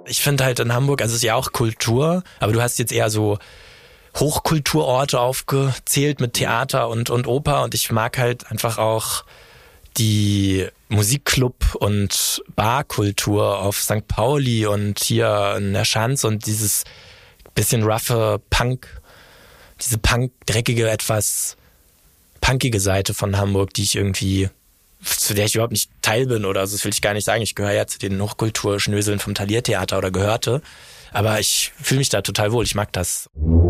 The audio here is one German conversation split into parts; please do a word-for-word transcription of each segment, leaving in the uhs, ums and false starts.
Ich finde halt in Hamburg, also es ist ja auch Kultur, aber du hast jetzt eher so Hochkulturorte aufgezählt mit Theater und, und Oper und ich mag halt einfach auch die Musikclub- und Barkultur auf Sankt Pauli und hier in der Schanze und dieses bisschen roughe Punk, diese Punk, dreckige, etwas punkige Seite von Hamburg, die ich irgendwie, zu der ich überhaupt nicht Teil bin oder so, das will ich gar nicht sagen. Ich gehöre ja zu den Hochkulturschnöseln vom Thalia-Theater oder gehörte, aber ich fühle mich da total wohl, ich mag das.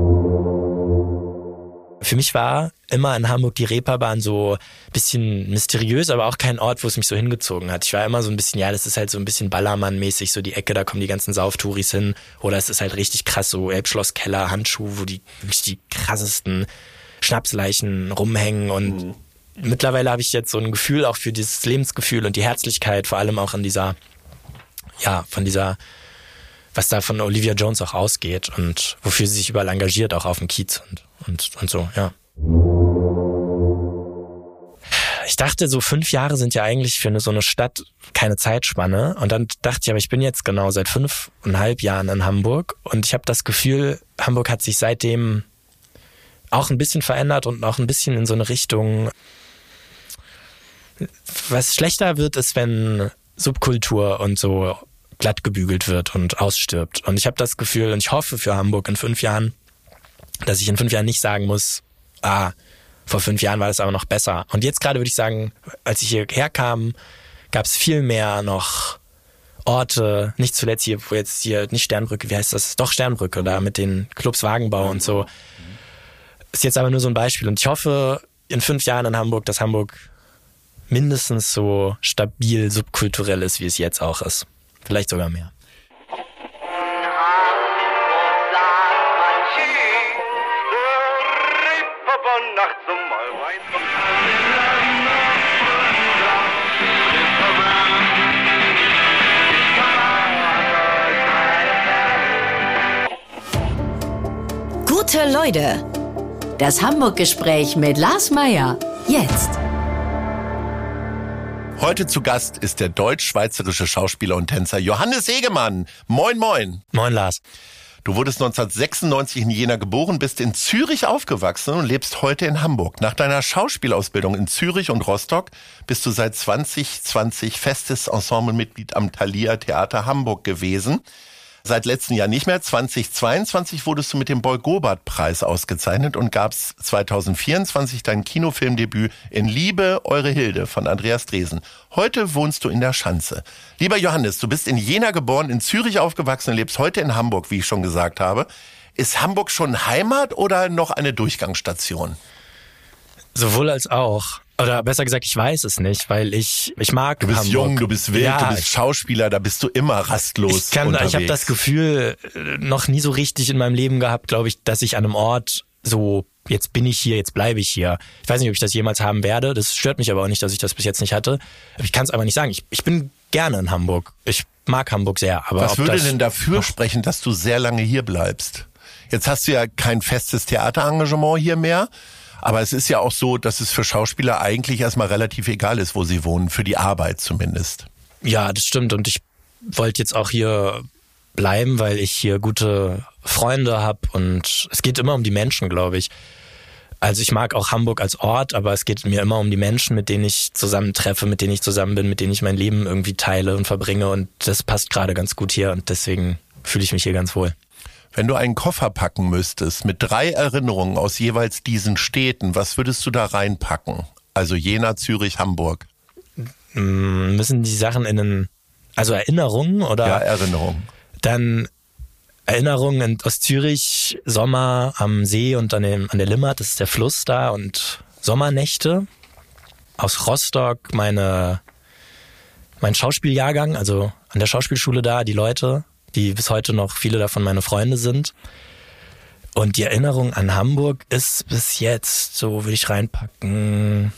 Für mich war immer in Hamburg die Reeperbahn so ein bisschen mysteriös, aber auch kein Ort, wo es mich so hingezogen hat. Ich war immer so ein bisschen, ja, das ist halt so ein bisschen Ballermann-mäßig, so die Ecke, da kommen die ganzen Sauftouris hin. Oder es ist halt richtig krass, so Elbschlosskeller, Handschuh, wo die wirklich die krassesten Schnapsleichen rumhängen. Und mhm. mittlerweile habe ich jetzt so ein Gefühl auch für dieses Lebensgefühl und die Herzlichkeit, vor allem auch in dieser, ja, von dieser, was da von Olivia Jones auch ausgeht und wofür sie sich überall engagiert, auch auf dem Kiez und, und, und so, ja. Ich dachte, so fünf Jahre sind ja eigentlich für eine, so eine Stadt keine Zeitspanne. Und dann dachte ich, aber ich bin jetzt genau seit fünfeinhalb Jahren in Hamburg und ich habe das Gefühl, Hamburg hat sich seitdem auch ein bisschen verändert und auch ein bisschen in so eine Richtung. Was schlechter wird, ist, wenn Subkultur und so glatt gebügelt wird und ausstirbt. Und ich habe das Gefühl, und ich hoffe für Hamburg in fünf Jahren, dass ich in fünf Jahren nicht sagen muss, ah, vor fünf Jahren war das aber noch besser. Und jetzt gerade würde ich sagen, als ich hierher kam, gab es viel mehr noch Orte, nicht zuletzt hier, wo jetzt hier, nicht Sternbrücke, wie heißt das? Doch Sternbrücke, da mit den Clubs Wagenbau und so. Ist jetzt aber nur so ein Beispiel. Und ich hoffe in fünf Jahren in Hamburg, dass Hamburg mindestens so stabil subkulturell ist, wie es jetzt auch ist. Vielleicht sogar mehr. Gute Leute, das Hamburg-Gespräch mit Lars Meyer, jetzt. Heute zu Gast ist der deutsch-schweizerische Schauspieler und Tänzer Johannes Hegemann. Moin, moin. Moin, Lars. Du wurdest neunzehnhundertsechsundneunzig in Jena geboren, bist in Zürich aufgewachsen und lebst heute in Hamburg. Nach deiner Schauspielausbildung in Zürich und Rostock bist du seit zwanzig zwanzig festes Ensemblemitglied am Thalia Theater Hamburg gewesen. Seit letztem Jahr nicht mehr. zweitausendzweiundzwanzig wurdest du mit dem Boy-Gobert-Preis ausgezeichnet und gab's zweitausendvierundzwanzig dein Kinofilmdebüt in Liebe, eure Hilde von Andreas Dresen. Heute wohnst du in der Schanze. Lieber Johannes, du bist in Jena geboren, in Zürich aufgewachsen und lebst heute in Hamburg, wie ich schon gesagt habe. Ist Hamburg schon Heimat oder noch eine Durchgangsstation? Sowohl als auch. Oder besser gesagt, ich weiß es nicht, weil ich ich mag Du bist Hamburg. jung, du bist wild, ja, du bist Schauspieler, da bist du immer rastlos ich kann, unterwegs. Ich habe das Gefühl, noch nie so richtig in meinem Leben gehabt, glaube ich, dass ich an einem Ort so, jetzt bin ich hier, jetzt bleibe ich hier. Ich weiß nicht, ob ich das jemals haben werde. Das stört mich aber auch nicht, dass ich das bis jetzt nicht hatte. Ich kann es aber nicht sagen. Ich, ich bin gerne in Hamburg. Ich mag Hamburg sehr. Aber Was ob würde das denn dafür sprechen, dass du sehr lange hier bleibst? Jetzt hast du ja kein festes Theaterengagement hier mehr. Aber es ist ja auch so, dass es für Schauspieler eigentlich erstmal relativ egal ist, wo sie wohnen, für die Arbeit zumindest. Ja, das stimmt. Und ich wollte jetzt auch hier bleiben, weil ich hier gute Freunde habe. Und es geht immer um die Menschen, glaube ich. Also ich mag auch Hamburg als Ort, aber es geht mir immer um die Menschen, mit denen ich zusammen treffe, mit denen ich zusammen bin, mit denen ich mein Leben irgendwie teile und verbringe. Und das passt gerade ganz gut hier und deswegen fühle ich mich hier ganz wohl. Wenn du einen Koffer packen müsstest mit drei Erinnerungen aus jeweils diesen Städten, was würdest du da reinpacken? Also Jena, Zürich, Hamburg. Müssen die Sachen in einen, also Erinnerungen oder? Ja, Erinnerungen. Dann Erinnerungen aus Zürich, Sommer am See und an, dem, an der Limmat, das ist der Fluss da und Sommernächte. Aus Rostock meine, mein Schauspieljahrgang, also an der Schauspielschule da, die Leute, die bis heute noch viele davon meine Freunde sind. Und die Erinnerung an Hamburg ist bis jetzt, so würde ich reinpacken,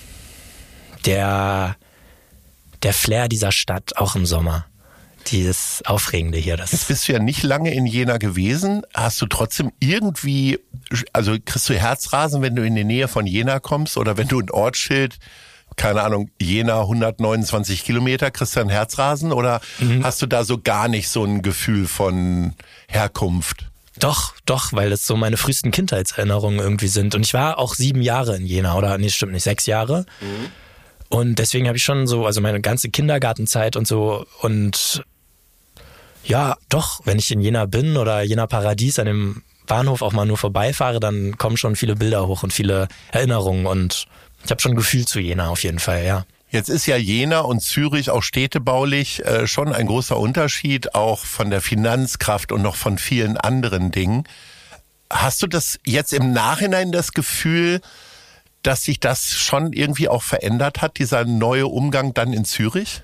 der, der Flair dieser Stadt, auch im Sommer. Dieses Aufregende hier. Das Jetzt bist du ja nicht lange in Jena gewesen. Hast du trotzdem irgendwie, also kriegst du Herzrasen, wenn du in die Nähe von Jena kommst oder wenn du ein Ortsschild keine Ahnung, Jena hundertneunundzwanzig Kilometer, Christian Herzrasen? Oder mhm. hast du da so gar nicht so ein Gefühl von Herkunft? Doch, doch, weil das so meine frühesten Kindheitserinnerungen irgendwie sind. Und ich war auch sieben Jahre in Jena, oder nee, stimmt nicht, sechs Jahre. Mhm. Und deswegen habe ich schon so, also meine ganze Kindergartenzeit und so. Und ja, doch, wenn ich in Jena bin oder Jena Paradies an dem Bahnhof auch mal nur vorbeifahre, dann kommen schon viele Bilder hoch und viele Erinnerungen. Und ich habe schon ein Gefühl zu Jena auf jeden Fall, ja. Jetzt ist ja Jena und Zürich auch städtebaulich äh, schon ein großer Unterschied, auch von der Finanzkraft und noch von vielen anderen Dingen. Hast du das jetzt im Nachhinein das Gefühl, dass sich das schon irgendwie auch verändert hat, dieser neue Umgang dann in Zürich?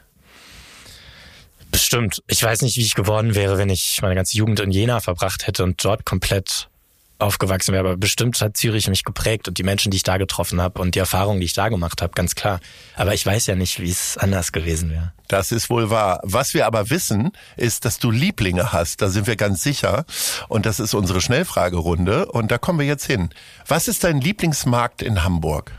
Bestimmt. Ich weiß nicht, wie ich geworden wäre, wenn ich meine ganze Jugend in Jena verbracht hätte und dort komplett aufgewachsen wäre. Aber bestimmt hat Zürich mich geprägt und die Menschen, die ich da getroffen habe und die Erfahrungen, die ich da gemacht habe, ganz klar. Aber ich weiß ja nicht, wie es anders gewesen wäre. Das ist wohl wahr. Was wir aber wissen, ist, dass du Lieblinge hast. Da sind wir ganz sicher. Und das ist unsere Schnellfragerunde. Und da kommen wir jetzt hin. Was ist dein Lieblingsmarkt in Hamburg?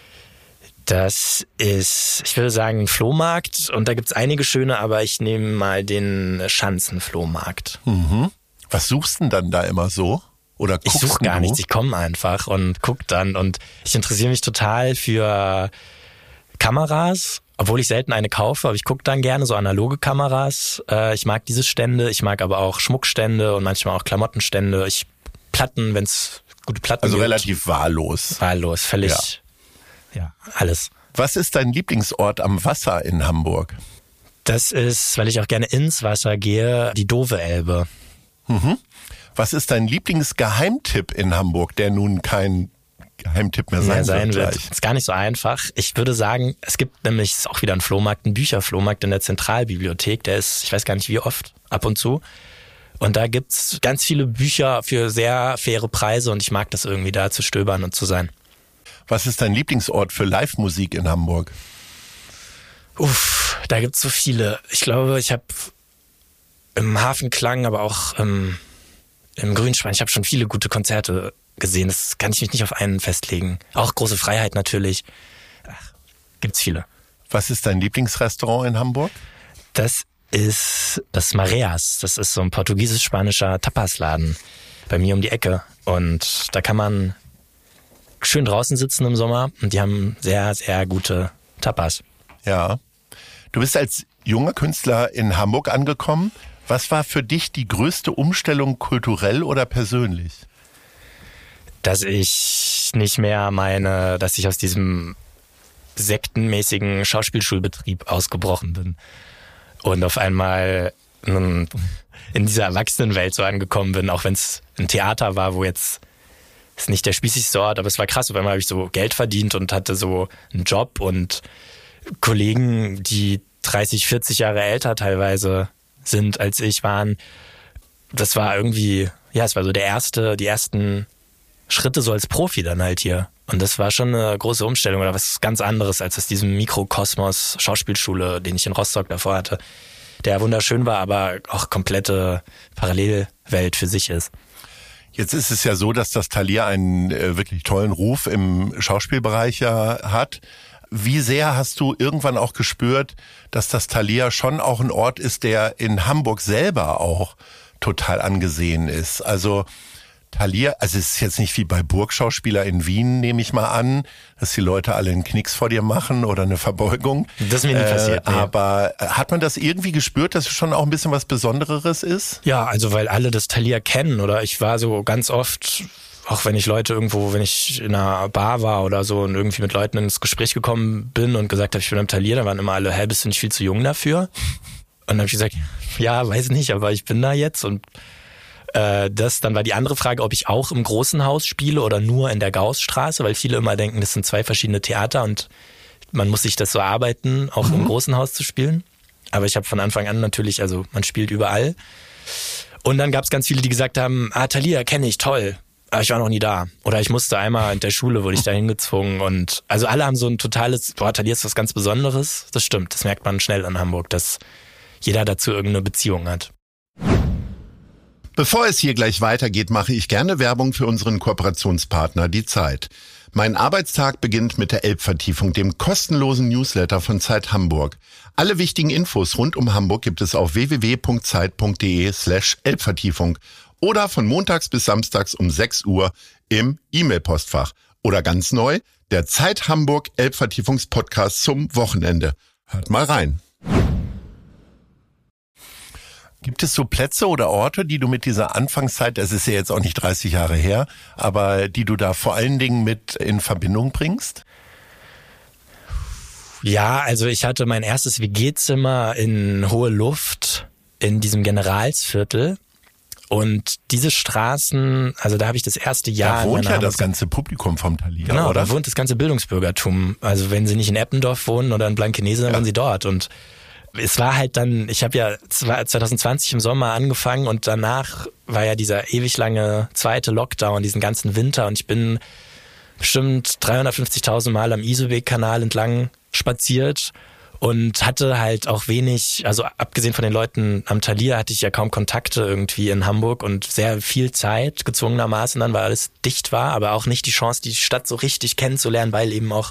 Das ist, ich würde sagen, ein Flohmarkt. Und da gibt's einige schöne, aber ich nehme mal den Schanzenflohmarkt. Mhm. Was suchst du denn dann da immer so? Oder ich suche gar nichts, ich komme einfach und guck dann. Und ich interessiere mich total für Kameras, obwohl ich selten eine kaufe, aber ich gucke dann gerne so analoge Kameras. Ich mag diese Stände, ich mag aber auch Schmuckstände und manchmal auch Klamottenstände. Ich Platten, wenn es gute Platten also gibt. Also relativ wahllos. Wahllos, völlig, ja. ja, alles. Was ist dein Lieblingsort am Wasser in Hamburg? Das ist, weil ich auch gerne ins Wasser gehe, die Dove-Elbe. Mhm. Was ist dein Lieblingsgeheimtipp in Hamburg, der nun kein Geheimtipp mehr sein, ja, sein wird? wird. Ist gar nicht so einfach. Ich würde sagen, es gibt nämlich, ist auch wieder ein Flohmarkt, ein Bücherflohmarkt in der Zentralbibliothek. Der ist, ich weiß gar nicht wie oft, ab und zu. Und da gibt's ganz viele Bücher für sehr faire Preise und ich mag das irgendwie, da zu stöbern und zu sein. Was ist dein Lieblingsort für Live-Musik in Hamburg? Uff, da gibt's so viele. Ich glaube, ich habe im Hafenklang, aber auch im Im Grünspan, ich habe schon viele gute Konzerte gesehen. Das kann ich mich nicht auf einen festlegen. Auch Große Freiheit natürlich. Ach, gibt's viele. Was ist dein Lieblingsrestaurant in Hamburg? Das ist das Mareas. Das ist so ein portugiesisch-spanischer Tapasladen bei mir um die Ecke. Und da kann man schön draußen sitzen im Sommer. Und die haben sehr, sehr gute Tapas. Ja. Du bist als junger Künstler in Hamburg angekommen. Was war für dich die größte Umstellung kulturell oder persönlich? Dass ich nicht mehr meine, dass ich aus diesem sektenmäßigen Schauspielschulbetrieb ausgebrochen bin und auf einmal in dieser Erwachsenenwelt so angekommen bin, auch wenn es ein Theater war, wo jetzt ist nicht der spießigste Ort, aber es war krass. Auf einmal habe ich so Geld verdient und hatte so einen Job und Kollegen, die dreißig, vierzig Jahre älter teilweise sind als ich waren. Das war irgendwie, ja, es war so der erste, die ersten Schritte so als Profi dann halt hier. Und das war schon eine große Umstellung oder was ganz anderes als aus diesem Mikrokosmos Schauspielschule, den ich in Rostock davor hatte, der wunderschön war, aber auch komplette Parallelwelt für sich ist. Jetzt ist es ja so, dass das Thalia einen äh, wirklich tollen Ruf im Schauspielbereich ja hat. Wie sehr hast du irgendwann auch gespürt, dass das Thalia schon auch ein Ort ist, der in Hamburg selber auch total angesehen ist? Also Thalia, also es ist jetzt nicht wie bei Burgschauspieler in Wien, nehme ich mal an, dass die Leute alle einen Knicks vor dir machen oder eine Verbeugung. Das ist mir nie äh, passiert. Nee. Aber hat man das irgendwie gespürt, dass es schon auch ein bisschen was Besonderes ist? Ja, also weil alle das Thalia kennen oder ich war so ganz oft, auch wenn ich Leute irgendwo, wenn ich in einer Bar war oder so und irgendwie mit Leuten ins Gespräch gekommen bin und gesagt habe, ich bin am Thalia, dann waren immer alle, hä, bist du nicht viel zu jung dafür? Und dann habe ich gesagt, ja, weiß nicht, aber ich bin da jetzt und äh, das, dann war die andere Frage, ob ich auch im großen Haus spiele oder nur in der Gaußstraße, weil viele immer denken, das sind zwei verschiedene Theater und man muss sich das so arbeiten, auch mhm. im großen Haus zu spielen. Aber ich habe von Anfang an natürlich, also man spielt überall. Und dann gab es ganz viele, die gesagt haben, ah, Thalia kenne ich, toll. Aber ich war noch nie da. Oder ich musste einmal in der Schule, wurde ich da hingezwungen. Und also alle haben so ein totales, boah, Thalia ist was ganz Besonderes. Das stimmt, das merkt man schnell in Hamburg, dass jeder dazu irgendeine Beziehung hat. Bevor es hier gleich weitergeht, mache ich gerne Werbung für unseren Kooperationspartner, die Zeit. Mein Arbeitstag beginnt mit der Elbvertiefung, dem kostenlosen Newsletter von Zeit Hamburg. Alle wichtigen Infos rund um Hamburg gibt es auf w w w punkt zeit punkt d e slash Elbvertiefung oder von montags bis samstags um sechs Uhr im E-Mail-Postfach. Oder ganz neu, der Zeit Hamburg Elbvertiefungspodcast zum Wochenende. Hört mal rein. Gibt es so Plätze oder Orte, die du mit dieser Anfangszeit, das ist ja jetzt auch nicht dreißig Jahre her, aber die du da vor allen Dingen mit in Verbindung bringst? Ja, also ich hatte mein erstes W G-Zimmer in Hohe Luft in diesem Generalsviertel. Und diese Straßen, also da habe ich das erste Jahr... Da wohnt ja das ganze Publikum vom Thalia, genau, oder? Da wohnt das ganze Bildungsbürgertum. Also wenn sie nicht in Eppendorf wohnen oder in Blankenese, dann ja. wohnen sie dort. Und es war halt dann, ich habe ja zwanzig zwanzig im Sommer angefangen und danach war ja dieser ewig lange zweite Lockdown, diesen ganzen Winter. Und ich bin bestimmt dreihundertfünfzigtausend Mal am Isebeek-Kanal entlang spaziert. Und hatte halt auch wenig, also abgesehen von den Leuten am Thalia hatte ich ja kaum Kontakte irgendwie in Hamburg und sehr viel Zeit gezwungenermaßen dann, weil alles dicht war, aber auch nicht die Chance, die Stadt so richtig kennenzulernen, weil eben auch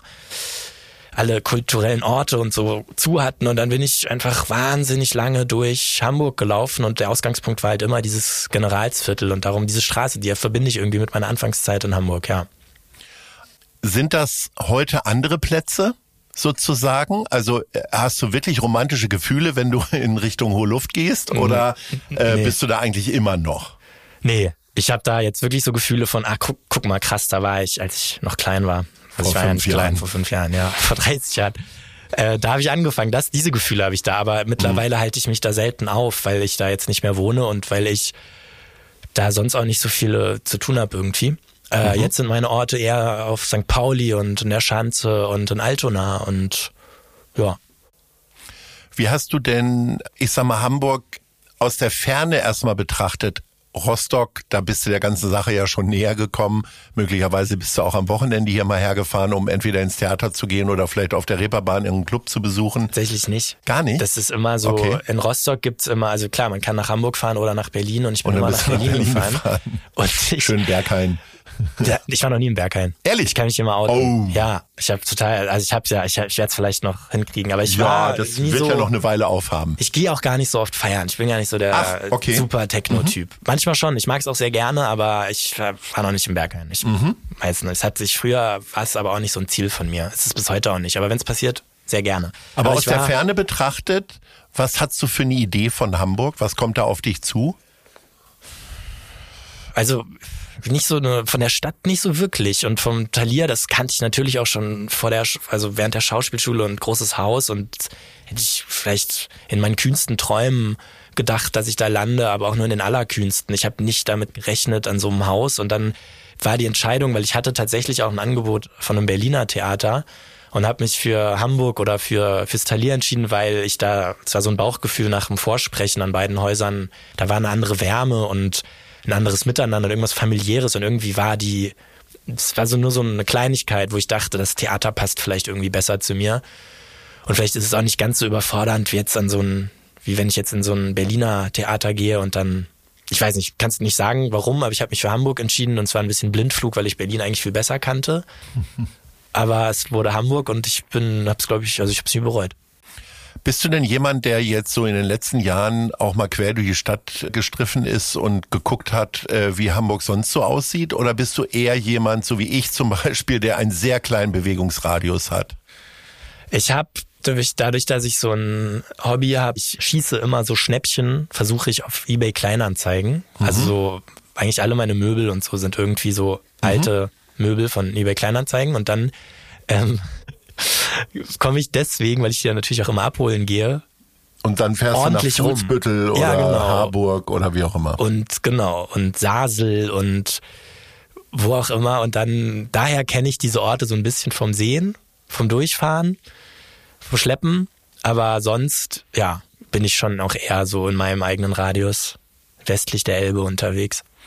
alle kulturellen Orte und so zu hatten. Und dann bin ich einfach wahnsinnig lange durch Hamburg gelaufen und der Ausgangspunkt war halt immer dieses Generalsviertel und darum diese Straße, die verbinde ich irgendwie mit meiner Anfangszeit in Hamburg, ja. Sind das heute andere Plätze? Sozusagen? Also hast du wirklich romantische Gefühle, wenn du in Richtung Hohe Luft gehst oder äh, nee. bist du da eigentlich immer noch? Nee, ich habe da jetzt wirklich so Gefühle von, ah, guck, guck mal, krass, da war ich, als ich noch klein war. Also vor ich war ja nicht Jahren. klein, vor fünf Jahren, ja, vor dreißig Jahren. Äh, da habe ich angefangen, das, diese Gefühle habe ich da, aber mittlerweile mhm. halte ich mich da selten auf, weil ich da jetzt nicht mehr wohne und weil ich da sonst auch nicht so viel zu tun habe irgendwie. Äh, mhm. Jetzt sind meine Orte eher auf Sankt Pauli und in der Schanze und in Altona und ja. Wie hast du denn, ich sag mal, Hamburg aus der Ferne erstmal betrachtet? Rostock, da bist du der ganzen Sache ja schon näher gekommen. Möglicherweise bist du auch am Wochenende hier mal hergefahren, um entweder ins Theater zu gehen oder vielleicht auf der Reeperbahn irgendeinen Club zu besuchen. Tatsächlich nicht. Gar nicht? Das ist immer so, okay. In Rostock gibt's immer, also klar, man kann nach Hamburg fahren oder nach Berlin und ich bin und immer nach Berlin, Berlin gefahren. gefahren. Und ich, schön Berghain. Ja, ich war noch nie in Berghain. Ehrlich? Ich kann mich immer outen. Oh. Ja, ich habe total, also ich hab's ja, ich, ich werde es vielleicht noch hinkriegen, aber ich ja, war das nie wird so, ja noch eine Weile aufhaben. Ich gehe auch gar nicht so oft feiern. Ich bin gar nicht so der Ach, okay. super Techno-Typ. Mhm. Manchmal schon, ich mag es auch sehr gerne, aber ich war noch nicht im Berghain. Ich mhm. weiß nicht, es hat sich früher, war es aber auch nicht so ein Ziel von mir. Es ist bis heute auch nicht, aber wenn es passiert, sehr gerne. Aber, aber aus der Ferne betrachtet, was hast du für eine Idee von Hamburg? Was kommt da auf dich zu? Also nicht so eine, von der Stadt nicht so wirklich und vom Thalia, das kannte ich natürlich auch schon vor der, also während der Schauspielschule und großes Haus und hätte ich vielleicht in meinen kühnsten Träumen gedacht, dass ich da lande, aber auch nur in den allerkühnsten. Ich habe nicht damit gerechnet an so einem Haus und dann war die Entscheidung, weil ich hatte tatsächlich auch ein Angebot von einem Berliner Theater und habe mich für Hamburg oder für fürs Thalia entschieden, weil ich da, es war so ein Bauchgefühl nach dem Vorsprechen an beiden Häusern, da war eine andere Wärme und ein anderes Miteinander und irgendwas Familiäres und irgendwie war die, es war so nur so eine Kleinigkeit, wo ich dachte, das Theater passt vielleicht irgendwie besser zu mir und vielleicht ist es auch nicht ganz so überfordernd wie jetzt an so ein, wie wenn ich jetzt in so ein Berliner Theater gehe und dann, ich weiß nicht, kannst nicht sagen, warum, aber ich habe mich für Hamburg entschieden und zwar ein bisschen Blindflug, weil ich Berlin eigentlich viel besser kannte, aber es wurde Hamburg und ich bin, hab's glaube ich, also ich hab's nie bereut. Bist du denn jemand, der jetzt so in den letzten Jahren auch mal quer durch die Stadt gestriffen ist und geguckt hat, wie Hamburg sonst so aussieht? Oder bist du eher jemand, so wie ich zum Beispiel, der einen sehr kleinen Bewegungsradius hat? Ich habe dadurch, dass ich so ein Hobby habe, ich schieße immer so Schnäppchen, versuche ich auf eBay Kleinanzeigen. Mhm. Also so eigentlich alle meine Möbel und so sind irgendwie so alte mhm. Möbel von eBay Kleinanzeigen und dann ähm, komme ich deswegen, weil ich die ja natürlich auch immer abholen gehe. Und dann fährst du nach Fuhlsbüttel oder ja, genau. Harburg oder wie auch immer. Und genau, und Sasel und wo auch immer. Und dann, daher kenne ich diese Orte so ein bisschen vom Sehen, vom Durchfahren, vom Schleppen. Aber sonst, ja, bin ich schon auch eher so in meinem eigenen Radius westlich der Elbe unterwegs.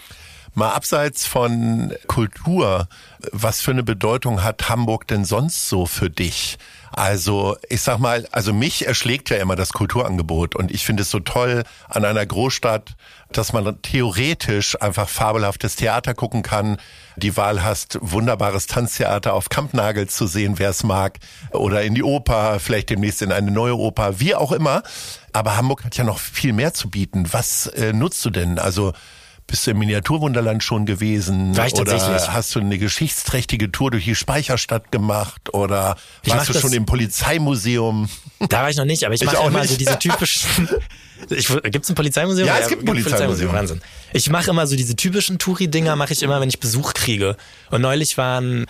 Mal abseits von Kultur, was für eine Bedeutung hat Hamburg denn sonst so für dich? Also ich sag mal, also mich erschlägt ja immer das Kulturangebot und ich finde es so toll an einer Großstadt, dass man theoretisch einfach fabelhaftes Theater gucken kann, die Wahl hast, wunderbares Tanztheater auf Kampnagel zu sehen, wer es mag, oder in die Oper, vielleicht demnächst in eine neue Oper, wie auch immer. Aber Hamburg hat ja noch viel mehr zu bieten. Was äh, nutzt du denn? Also bist du im Miniaturwunderland schon gewesen? War ich tatsächlich. Oder hast du eine geschichtsträchtige Tour durch die Speicherstadt gemacht? Oder Ich warst mach du schon das- im Polizeimuseum? Da war ich noch nicht, aber ich, Ich mache auch immer nicht. so diese typischen... Ich, gibt's ein Polizeimuseum? Ja, es gibt ein Polizeimuseum. Wahnsinn. Ich mache immer so diese typischen Touri-Dinger, mache ich immer, wenn ich Besuch kriege. Und neulich waren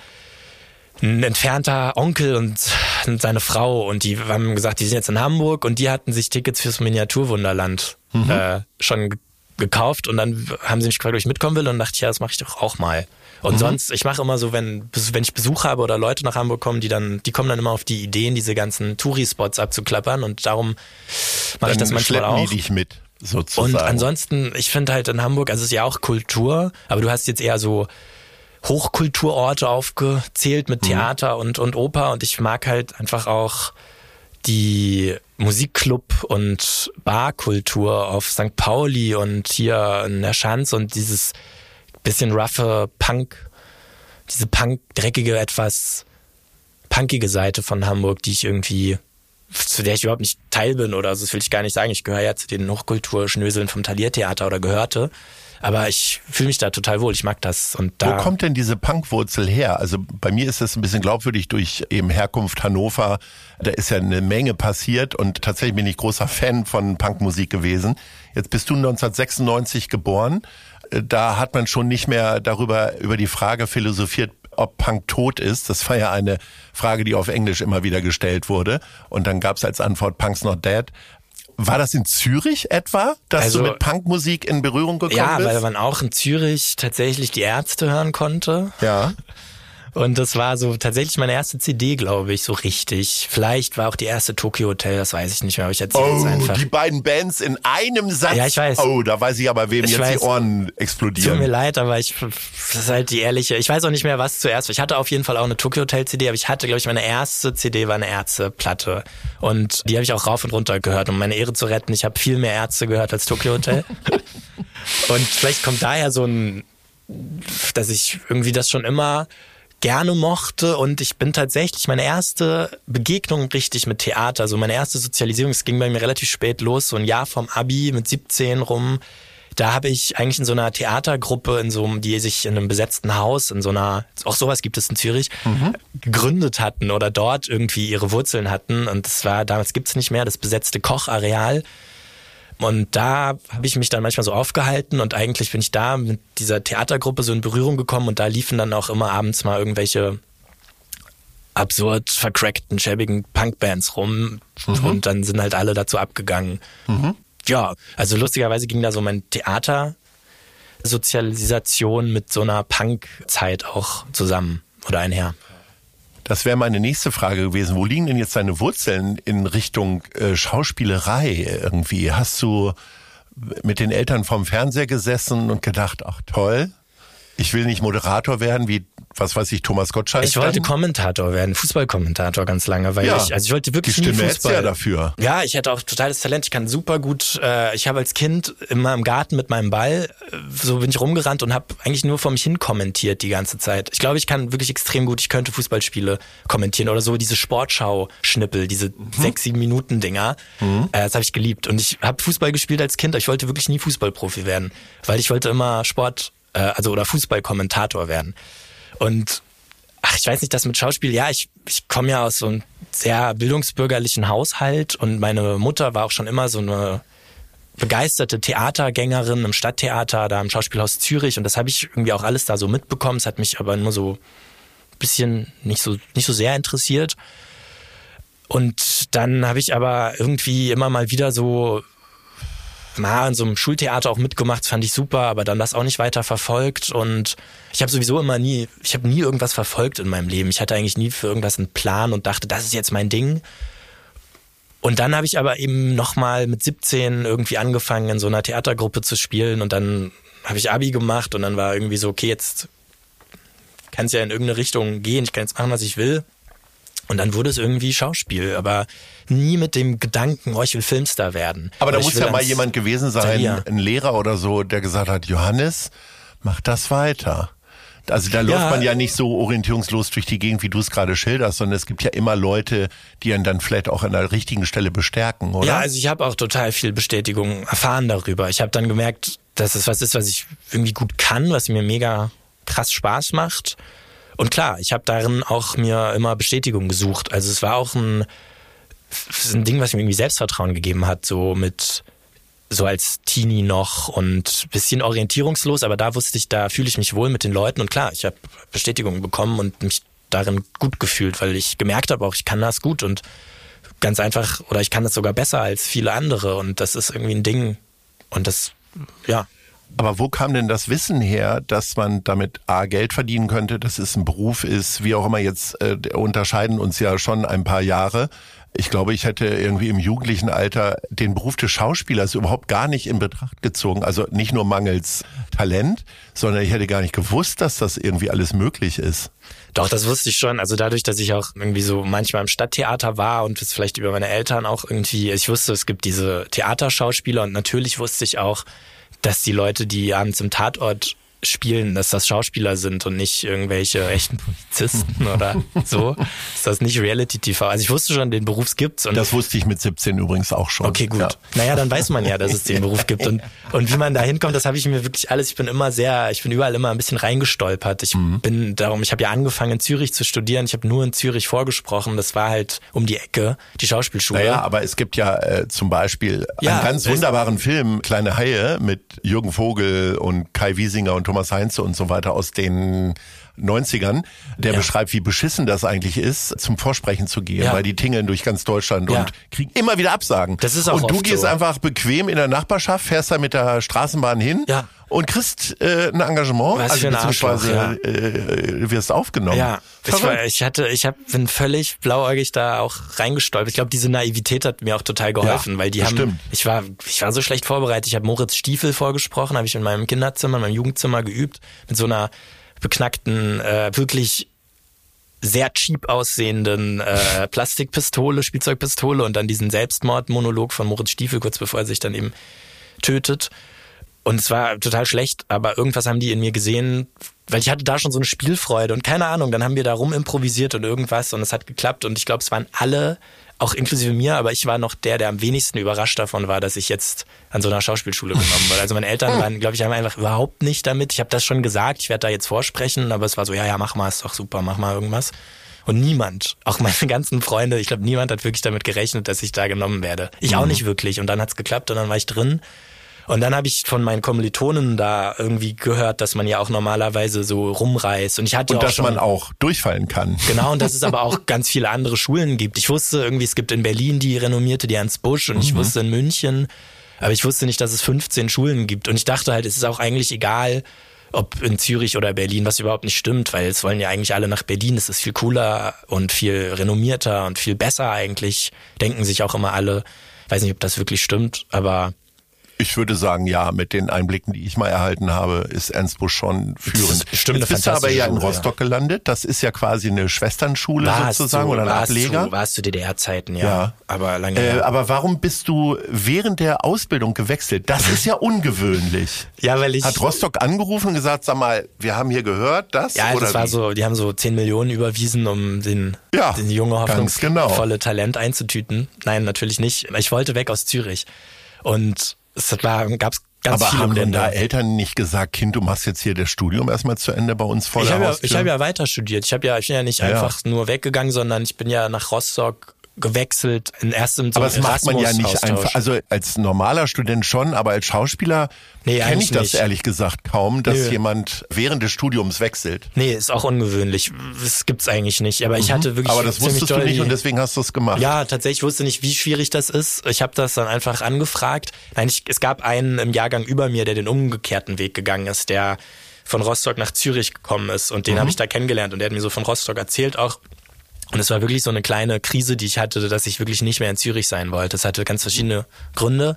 ein entfernter Onkel und seine Frau und die haben gesagt, die sind jetzt in Hamburg und die hatten sich Tickets fürs Miniaturwunderland mhm. äh, schon ge- gekauft und dann haben sie mich gefragt, ob ich mitkommen will und dachte ich, ja, das mache ich doch auch mal. Und mhm. sonst, ich mache immer so, wenn wenn ich Besuch habe oder Leute nach Hamburg kommen, die dann, die kommen dann immer auf die Ideen, diese ganzen Touri-Spots abzuklappern und darum mache ich das manchmal schleppen auch. die dich mit, sozusagen. Und ansonsten, ich finde halt in Hamburg, also es ist ja auch Kultur, aber du hast jetzt eher so Hochkulturorte aufgezählt mit Theater mhm. und, und Oper und ich mag halt einfach auch die Musikclub- und Barkultur auf Sankt Pauli und hier in der Schanze und dieses bisschen roughe Punk, diese Punk, dreckige, etwas punkige Seite von Hamburg, die ich irgendwie, zu der ich überhaupt nicht Teil bin oder so, das will ich gar nicht sagen. Ich gehöre ja zu den Hochkulturschnöseln vom Thalia-Theater oder gehörte. Aber ich fühle mich da total wohl, ich mag das. Und da Wo kommt denn diese Punkwurzel her? Also bei mir ist es ein bisschen glaubwürdig durch eben Herkunft Hannover. Da ist ja eine Menge passiert und tatsächlich bin ich großer Fan von Punkmusik gewesen. Jetzt bist du neunzehnhundertsechsundneunzig geboren. Da hat man schon nicht mehr darüber, über die Frage philosophiert, ob Punk tot ist. Das war ja eine Frage, die auf Englisch immer wieder gestellt wurde. Und dann gab es als Antwort Punk's not dead. War das in Zürich etwa, dass Also, du mit Punkmusik in Berührung gekommen ja, bist? weil man auch in Zürich tatsächlich die Ärzte hören konnte. Ja. Und das war so tatsächlich meine erste C D, glaube ich, so richtig. Vielleicht war auch die erste Tokyo Hotel, das weiß ich nicht mehr, aber ich erzähle es Oh, einfach. die beiden Bands in einem Satz. Ja, ich weiß. Oh, da weiß ich aber, wem Ich jetzt weiß. die Ohren Tut explodieren. mir leid, aber ich, das ist halt die ehrliche, ich weiß auch nicht mehr, was zuerst war. Ich hatte auf jeden Fall auch eine Tokyo Hotel C D, aber ich hatte, glaube ich, meine erste C D war eine Ärzteplatte. Und die habe ich auch rauf und runter gehört, um meine Ehre zu retten. Ich habe viel mehr Ärzte gehört als Tokyo Hotel. Und vielleicht kommt daher so ein, dass ich irgendwie das schon immer gerne mochte und ich bin tatsächlich meine erste Begegnung richtig mit Theater, so meine erste Sozialisierung, es ging bei mir relativ spät los, so ein Jahr vom Abi mit siebzehn rum. Da habe ich eigentlich in so einer Theatergruppe, in so einem, die sich in einem besetzten Haus, in so einer, auch sowas gibt es in Zürich, mhm. gegründet hatten oder dort irgendwie ihre Wurzeln hatten. Und das war, damals gibt's nicht mehr, das besetzte Kochareal. Und da habe ich mich dann manchmal so aufgehalten und eigentlich bin ich da mit dieser Theatergruppe so in Berührung gekommen und da liefen dann auch immer abends mal irgendwelche absurd vercrackten, schäbigen Punkbands rum mhm. und dann sind halt alle dazu abgegangen. Mhm. Ja, also lustigerweise ging da so mein Theatersozialisation mit so einer Punk-Zeit auch zusammen oder einher. Das wäre meine nächste Frage gewesen. Wo liegen denn jetzt deine Wurzeln in Richtung äh, Schauspielerei irgendwie? Hast du mit den Eltern vorm Fernseher gesessen und gedacht, ach toll, ich will nicht Moderator werden, wie, was weiß ich, Thomas Gottschalk? Ich wollte dann? Kommentator werden, Fußballkommentator ganz lange, weil Ja, ich, also ich wollte wirklich die nie Stimme Fußball. hättest du ja dafür. Ja, ich hatte auch totales Talent, ich kann super gut, äh, ich habe als Kind immer im Garten mit meinem Ball, äh, so bin ich rumgerannt und habe eigentlich nur vor mich hin kommentiert die ganze Zeit. Ich glaube, ich kann wirklich extrem gut, ich könnte Fußballspiele kommentieren oder so diese Sportschau-Schnippel, diese mhm. sechs, sieben Minuten Dinger, mhm. äh, das habe ich geliebt und ich habe Fußball gespielt als Kind, aber ich wollte wirklich nie Fußballprofi werden, weil ich wollte immer Sport also oder Fußballkommentator werden. Und ach, ich weiß nicht, das mit Schauspiel, ja, ich, ich komme ja aus so einem sehr bildungsbürgerlichen Haushalt und meine Mutter war auch schon immer so eine begeisterte Theatergängerin im Stadttheater, da im Schauspielhaus Zürich und das habe ich irgendwie auch alles da so mitbekommen. Es hat mich aber nur so ein bisschen nicht so, nicht so sehr interessiert. Und dann habe ich aber irgendwie immer mal wieder so mal in so einem Schultheater auch mitgemacht, das fand ich super, aber dann das auch nicht weiter verfolgt und ich habe sowieso immer nie, ich habe nie irgendwas verfolgt in meinem Leben. Ich hatte eigentlich nie für irgendwas einen Plan und dachte, das ist jetzt mein Ding. Und dann habe ich aber eben nochmal mit siebzehn irgendwie angefangen, in so einer Theatergruppe zu spielen und dann habe ich Abi gemacht und dann war irgendwie so, okay, jetzt kann es ja in irgendeine Richtung gehen, ich kann jetzt machen, was ich will. Und dann wurde es irgendwie Schauspiel, aber nie mit dem Gedanken, oh, ich will Filmstar werden. Aber da Oder muss ja mal jemand gewesen sein, Thalia. ein Lehrer oder so, der gesagt hat, Johannes, mach das weiter. Also da Ja. läuft man ja nicht so orientierungslos durch die Gegend, wie du es gerade schilderst, sondern es gibt ja immer Leute, die einen dann vielleicht auch an der richtigen Stelle bestärken, oder? Ja, also ich habe auch total viel Bestätigung erfahren darüber. Ich habe dann gemerkt, dass es was ist, was ich irgendwie gut kann, was mir mega krass Spaß macht. Und klar, ich habe darin auch mir immer Bestätigung gesucht. Also es war auch ein, ein Ding, was mir irgendwie Selbstvertrauen gegeben hat, so mit so als Teenie noch und bisschen orientierungslos, aber da wusste ich, da fühle ich mich wohl mit den Leuten und klar, ich habe Bestätigung bekommen und mich darin gut gefühlt, weil ich gemerkt habe auch, ich kann das gut und ganz einfach, oder ich kann das sogar besser als viele andere und das ist irgendwie ein Ding und das, ja. Aber wo kam denn das Wissen her, dass man damit A, Geld verdienen könnte, dass es ein Beruf ist, wie auch immer jetzt, äh, unterscheiden uns ja schon ein paar Jahre. Ich glaube, ich hätte irgendwie im jugendlichen Alter den Beruf des Schauspielers überhaupt gar nicht in Betracht gezogen. Also nicht nur mangels Talent, sondern ich hätte gar nicht gewusst, dass das irgendwie alles möglich ist. Doch, das wusste ich schon. Also dadurch, dass ich auch irgendwie so manchmal im Stadttheater war und es vielleicht über meine Eltern auch irgendwie, ich wusste, es gibt diese Theaterschauspieler und natürlich wusste ich auch, dass die Leute, die abends im Tatort spielen, dass das Schauspieler sind und nicht irgendwelche echten Polizisten oder so. Ist das nicht Reality-T V? Also ich wusste schon, den Beruf gibt's. Und Das wusste ich mit siebzehn übrigens auch schon. okay, gut. Ja. Naja, dann weiß man ja, dass es den Beruf gibt. Und, und wie man da hinkommt, das habe ich mir wirklich alles, ich bin immer sehr, ich bin überall immer ein bisschen reingestolpert. Ich mhm. bin darum, ich habe ja angefangen in Zürich zu studieren. Ich habe nur in Zürich vorgesprochen. Das war halt um die Ecke, die Schauspielschule. Naja, aber es gibt ja äh, zum Beispiel Ja, einen ganz es- wunderbaren Film, Kleine Haie, mit Jürgen Vogel und Kai Wiesinger und Thomas Heinze und so weiter aus den neunzigern, der Ja. beschreibt, wie beschissen das eigentlich ist, zum Vorsprechen zu gehen, Ja. weil die tingeln durch ganz Deutschland Ja. und kriegen immer wieder Absagen. Das ist auch und du oft gehst so. einfach bequem in der Nachbarschaft, fährst da mit der Straßenbahn hin Ja. und kriegst äh, ein Engagement, Was also für ein beziehungsweise Arschloch, äh, wirst aufgenommen. Ja, ich, Verrückt. war, ich hatte, ich hab, bin völlig blauäugig da auch reingestolpert. Ich glaube, diese Naivität hat mir auch total geholfen, Ja, weil die das haben, stimmt. ich war, ich war so schlecht vorbereitet. Ich habe Moritz Stiefel vorgesprochen, habe ich in meinem Kinderzimmer, in meinem Jugendzimmer geübt, mit so einer beknackten, äh, wirklich sehr cheap aussehenden äh, Plastikpistole, Spielzeugpistole und dann diesen Selbstmordmonolog von Moritz Stiefel, kurz bevor er sich dann eben tötet. Und es war total schlecht, aber irgendwas haben die in mir gesehen, weil ich hatte da schon so eine Spielfreude und keine Ahnung, dann haben wir da rum improvisiert und irgendwas und es hat geklappt und ich glaube, es waren alle, auch inklusive mir, aber ich war noch der, der am wenigsten überrascht davon war, dass ich jetzt an so einer Schauspielschule genommen wurde. Also meine Eltern waren, glaube ich, haben einfach überhaupt nicht damit. Ich habe das schon gesagt, ich werde da jetzt vorsprechen, aber es war so, ja, ja, mach mal, ist doch super, mach mal irgendwas. Und niemand, auch meine ganzen Freunde, ich glaube, niemand hat wirklich damit gerechnet, dass ich da genommen werde. Ich auch nicht wirklich. Und dann hat's geklappt und dann war ich drin. Und dann habe ich von meinen Kommilitonen da irgendwie gehört, dass man ja auch normalerweise so rumreist. Und ich hatte Und auch dass schon, man auch durchfallen kann. Genau, und dass es aber auch ganz viele andere Schulen gibt. Ich wusste irgendwie, es gibt in Berlin die renommierte, die Ernst Busch, und ich wusste in München, aber ich wusste nicht, dass es fünfzehn Schulen gibt. Und ich dachte halt, es ist auch eigentlich egal, ob in Zürich oder Berlin, was überhaupt nicht stimmt, weil es wollen ja eigentlich alle nach Berlin. Es ist viel cooler und viel renommierter und viel besser eigentlich, denken sich auch immer alle. Ich weiß nicht, ob das wirklich stimmt, aber Ich würde sagen, ja, mit den Einblicken, die ich mal erhalten habe, ist Ernst Busch schon führend. Das ist stimmt, Jetzt eine bist du aber ja in fantastische Schule, Rostock gelandet. Das ist ja quasi eine Schwesternschule war es sozusagen zu, oder ein war es Ableger. zu, war es zu D D R-Zeiten, ja. Ja. Aber lange Äh, her. aber warum bist du während der Ausbildung gewechselt? Das ist ja ungewöhnlich. Ja, weil ich... Hat Rostock angerufen und gesagt, sag mal, wir haben hier gehört, das Ja, oder das war wie? so, die haben so zehn Millionen überwiesen, um den, Ja, den junge, ganz genau. hoffnungsvolle Talent einzutüten. Nein, natürlich nicht. Ich wollte weg aus Zürich. Und es war, gab's ganz Aber viele haben denn Gründe. da Eltern nicht gesagt, Kind, du machst jetzt hier das Studium erstmal zu Ende bei uns vor Ich der habe ja, Haustür? ich habe ja weiter studiert. Ich habe ja, ich bin ja nicht Ja, ja. einfach nur weggegangen, sondern ich bin ja nach Rostock gewechselt, in erstem so Aber das macht man ja nicht Erasmus-Austausch. einfach. Also als normaler Student schon, aber als Schauspieler Nee, kenne ich eigentlich das nicht. ehrlich gesagt kaum, dass Nö. jemand während des Studiums wechselt. Nee, ist auch ungewöhnlich. Das gibt's eigentlich nicht. Aber ich hatte wirklich Aber das ziemlich wusstest du doll nicht die- und deswegen hast du es gemacht. Ja, tatsächlich wusste nicht, wie schwierig das ist. Ich habe das dann einfach angefragt. Nein, ich, es gab einen im Jahrgang über mir, der den umgekehrten Weg gegangen ist, der von Rostock nach Zürich gekommen ist. Und den habe ich da kennengelernt und der hat mir so von Rostock erzählt auch. Und es war wirklich so eine kleine Krise, die ich hatte, dass ich wirklich nicht mehr in Zürich sein wollte. Das hatte ganz verschiedene Gründe.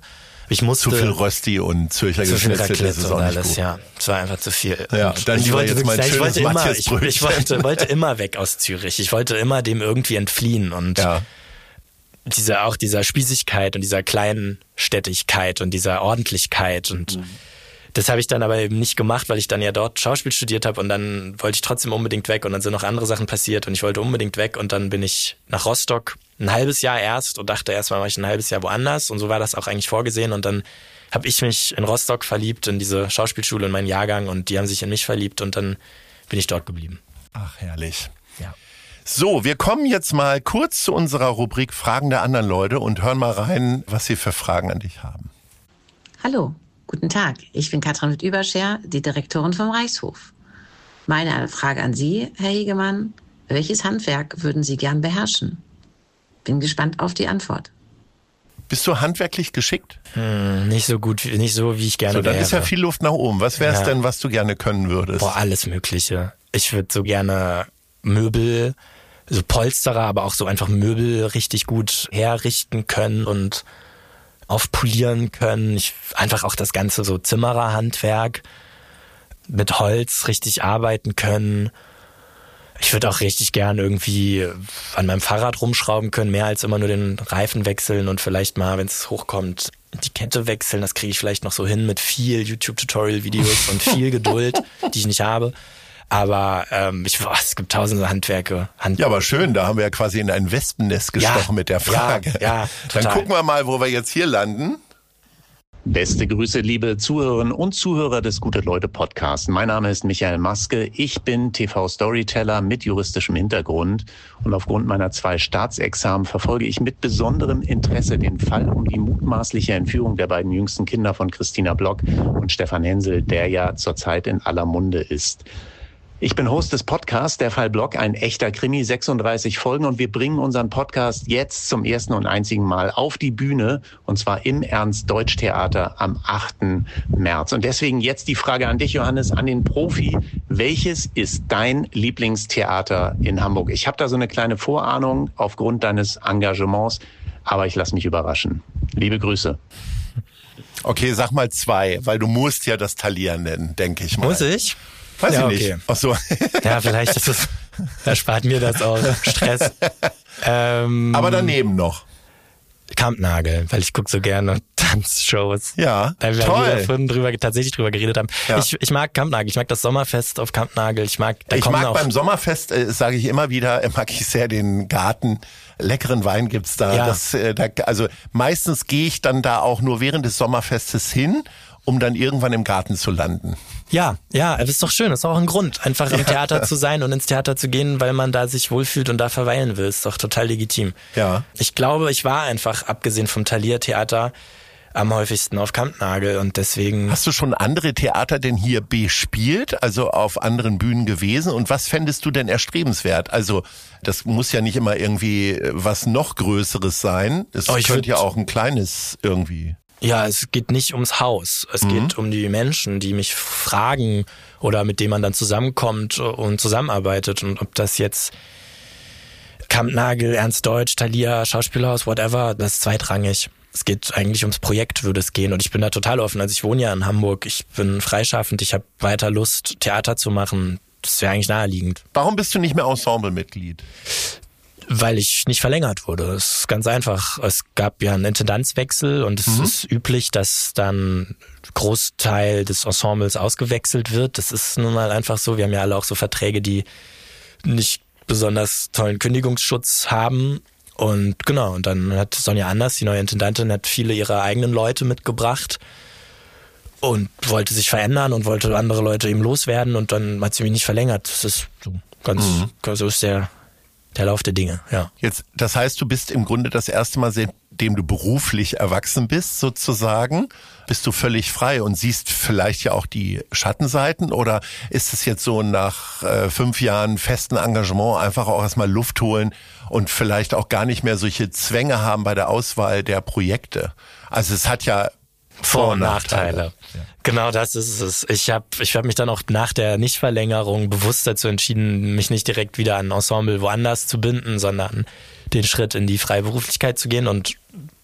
Ich musste zu viel Rösti und Zürcher zu viel Geschnetzel, das ist auch und nicht alles, gut. ja. Es war einfach zu viel. Ja, und dann ich lieber wollte jetzt mal ein wirklich, ich wollte schönes immer, ich, Matthias-Brötchen. ich wollte, wollte immer weg aus Zürich. Ich wollte immer dem irgendwie entfliehen und Ja. diese, auch dieser Spießigkeit und dieser kleinen Städtigkeit und dieser Ordentlichkeit und mhm. das habe ich dann aber eben nicht gemacht, weil ich dann ja dort Schauspiel studiert habe und dann wollte ich trotzdem unbedingt weg und dann sind noch andere Sachen passiert und ich wollte unbedingt weg und dann bin ich nach Rostock ein halbes Jahr erst und dachte erstmal mache ich ein halbes Jahr woanders und so war das auch eigentlich vorgesehen und dann habe ich mich in Rostock verliebt, in diese Schauspielschule, in meinen Jahrgang und die haben sich in mich verliebt und dann bin ich dort geblieben. Ach, herrlich. Ja. So, wir kommen jetzt mal kurz zu unserer Rubrik Fragen der anderen Leute und hören mal rein, was sie für Fragen an dich haben. Hallo, guten Tag. Ich bin Katrin Witt-Überscher, die Direktorin vom Reichshof. Meine Frage an Sie, Herr Hegemann, welches Handwerk würden Sie gern beherrschen? Bin gespannt auf die Antwort. Bist du handwerklich geschickt? Hm, nicht so gut, nicht so, wie ich gerne So, dann wäre. ist ja viel Luft nach oben. Was wäre es Ja. denn, was du gerne können würdest? Boah, alles Mögliche. Ich würde so gerne Möbel, so Polsterer, aber auch so einfach Möbel richtig gut herrichten können und aufpolieren können. Ich einfach auch das ganze so Zimmererhandwerk mit Holz richtig arbeiten können. Ich würde auch richtig gern irgendwie an meinem Fahrrad rumschrauben können, mehr als immer nur den Reifen wechseln und vielleicht mal, wenn es hochkommt, die Kette wechseln. Das kriege ich vielleicht noch so hin mit viel YouTube-Tutorial-Videos und viel Geduld, die ich nicht habe. Aber ähm, ich, boah, es gibt tausende Handwerke. Hand- Ja, aber schön, da haben wir ja quasi in ein Wespennest gestochen Ja, mit der Frage. ja, ja, Dann total. gucken wir mal, wo wir jetzt hier landen. Beste Grüße, liebe Zuhörerinnen und Zuhörer des Gute-Leute-Podcasts. Mein Name ist Michael Maske. Ich bin T V-Storyteller mit juristischem Hintergrund. Und aufgrund meiner zwei Staatsexamen verfolge ich mit besonderem Interesse den Fall um die mutmaßliche Entführung der beiden jüngsten Kinder von Christina Block und Stefan Hensel, der ja zurzeit in aller Munde ist. Ich bin Host des Podcasts Der Fall Block, ein echter Krimi, sechsunddreißig Folgen und wir bringen unseren Podcast jetzt zum ersten und einzigen Mal auf die Bühne und zwar im Ernst-Deutsch-Theater am achten März. Und deswegen jetzt die Frage an dich, Johannes, an den Profi. Welches ist dein Lieblingstheater in Hamburg? Ich habe da so eine kleine Vorahnung aufgrund deines Engagements, aber ich lasse mich überraschen. Liebe Grüße. Okay, sag mal zwei, weil du musst ja das Thalia nennen, denke ich mal. Muss ich? Weiß Ja, ich okay. nicht. Ach so. Ja, vielleicht ist es, erspart mir das auch Stress. Ähm, Aber daneben noch. Kampnagel, weil ich gucke so gerne Tanzshows. Ja, Weil wir toll. hier vorhin drüber, tatsächlich drüber geredet haben. Ja. Ich, ich mag Kampnagel, ich mag das Sommerfest auf Kampnagel. Ich mag, da Ich kommen mag auch, beim Sommerfest, äh, sage ich immer wieder, äh, mag ich sehr den Garten. Leckeren Wein gibt's da. Ja. Das, äh, da. Also meistens gehe ich dann da auch nur während des Sommerfestes hin, um dann irgendwann im Garten zu landen. Ja, ja, das ist doch schön. Das ist auch ein Grund, einfach im Ja. Theater zu sein und ins Theater zu gehen, weil man da sich wohlfühlt und da verweilen will. Ist doch total legitim. Ja. Ich glaube, ich war einfach, abgesehen vom Thalia-Theater, am häufigsten auf Kampnagel und deswegen... Hast du schon andere Theater denn hier bespielt, also auf anderen Bühnen gewesen? Und was fändest du denn erstrebenswert? Also das muss ja nicht immer irgendwie was noch Größeres sein. Es Oh, ich könnte würd- ja auch ein kleines irgendwie... Ja, es geht nicht ums Haus. Es Mhm. geht um die Menschen, die mich fragen oder mit denen man dann zusammenkommt und zusammenarbeitet. Und ob das jetzt Kampnagel, Ernst Deutsch, Thalia, Schauspielhaus, whatever, das ist zweitrangig. Es geht eigentlich ums Projekt, würde es gehen. Und ich bin da total offen. Also ich wohne ja in Hamburg. Ich bin freischaffend. Ich habe weiter Lust, Theater zu machen. Das wäre eigentlich naheliegend. Warum bist du nicht mehr Ensemblemitglied? Weil ich nicht verlängert wurde. Das ist ganz einfach. Es gab ja einen Intendanzwechsel und es Mhm. ist üblich, dass dann Großteil des Ensembles ausgewechselt wird. Das ist nun mal einfach so. Wir haben ja alle auch so Verträge, die nicht besonders tollen Kündigungsschutz haben. Und genau, und dann hat Sonja Anders, die neue Intendantin, hat viele ihrer eigenen Leute mitgebracht und wollte sich verändern und wollte andere Leute eben loswerden und dann hat sie mich nicht verlängert. Das ist so ganz, Mhm. so ist der Der Lauf der Dinge, ja. Jetzt, das heißt, du bist im Grunde das erste Mal, seitdem du beruflich erwachsen bist, sozusagen, bist du völlig frei und siehst vielleicht ja auch die Schattenseiten, oder ist es jetzt so nach äh, fünf Jahren festen Engagement einfach auch erstmal Luft holen und vielleicht auch gar nicht mehr solche Zwänge haben bei der Auswahl der Projekte? Also es hat ja Vor- und Nachteile. Genau, das ist es. Ich habe ich hab mich dann auch nach der Nichtverlängerung bewusst dazu entschieden, mich nicht direkt wieder an ein Ensemble woanders zu binden, sondern den Schritt in die Freiberuflichkeit zu gehen. Und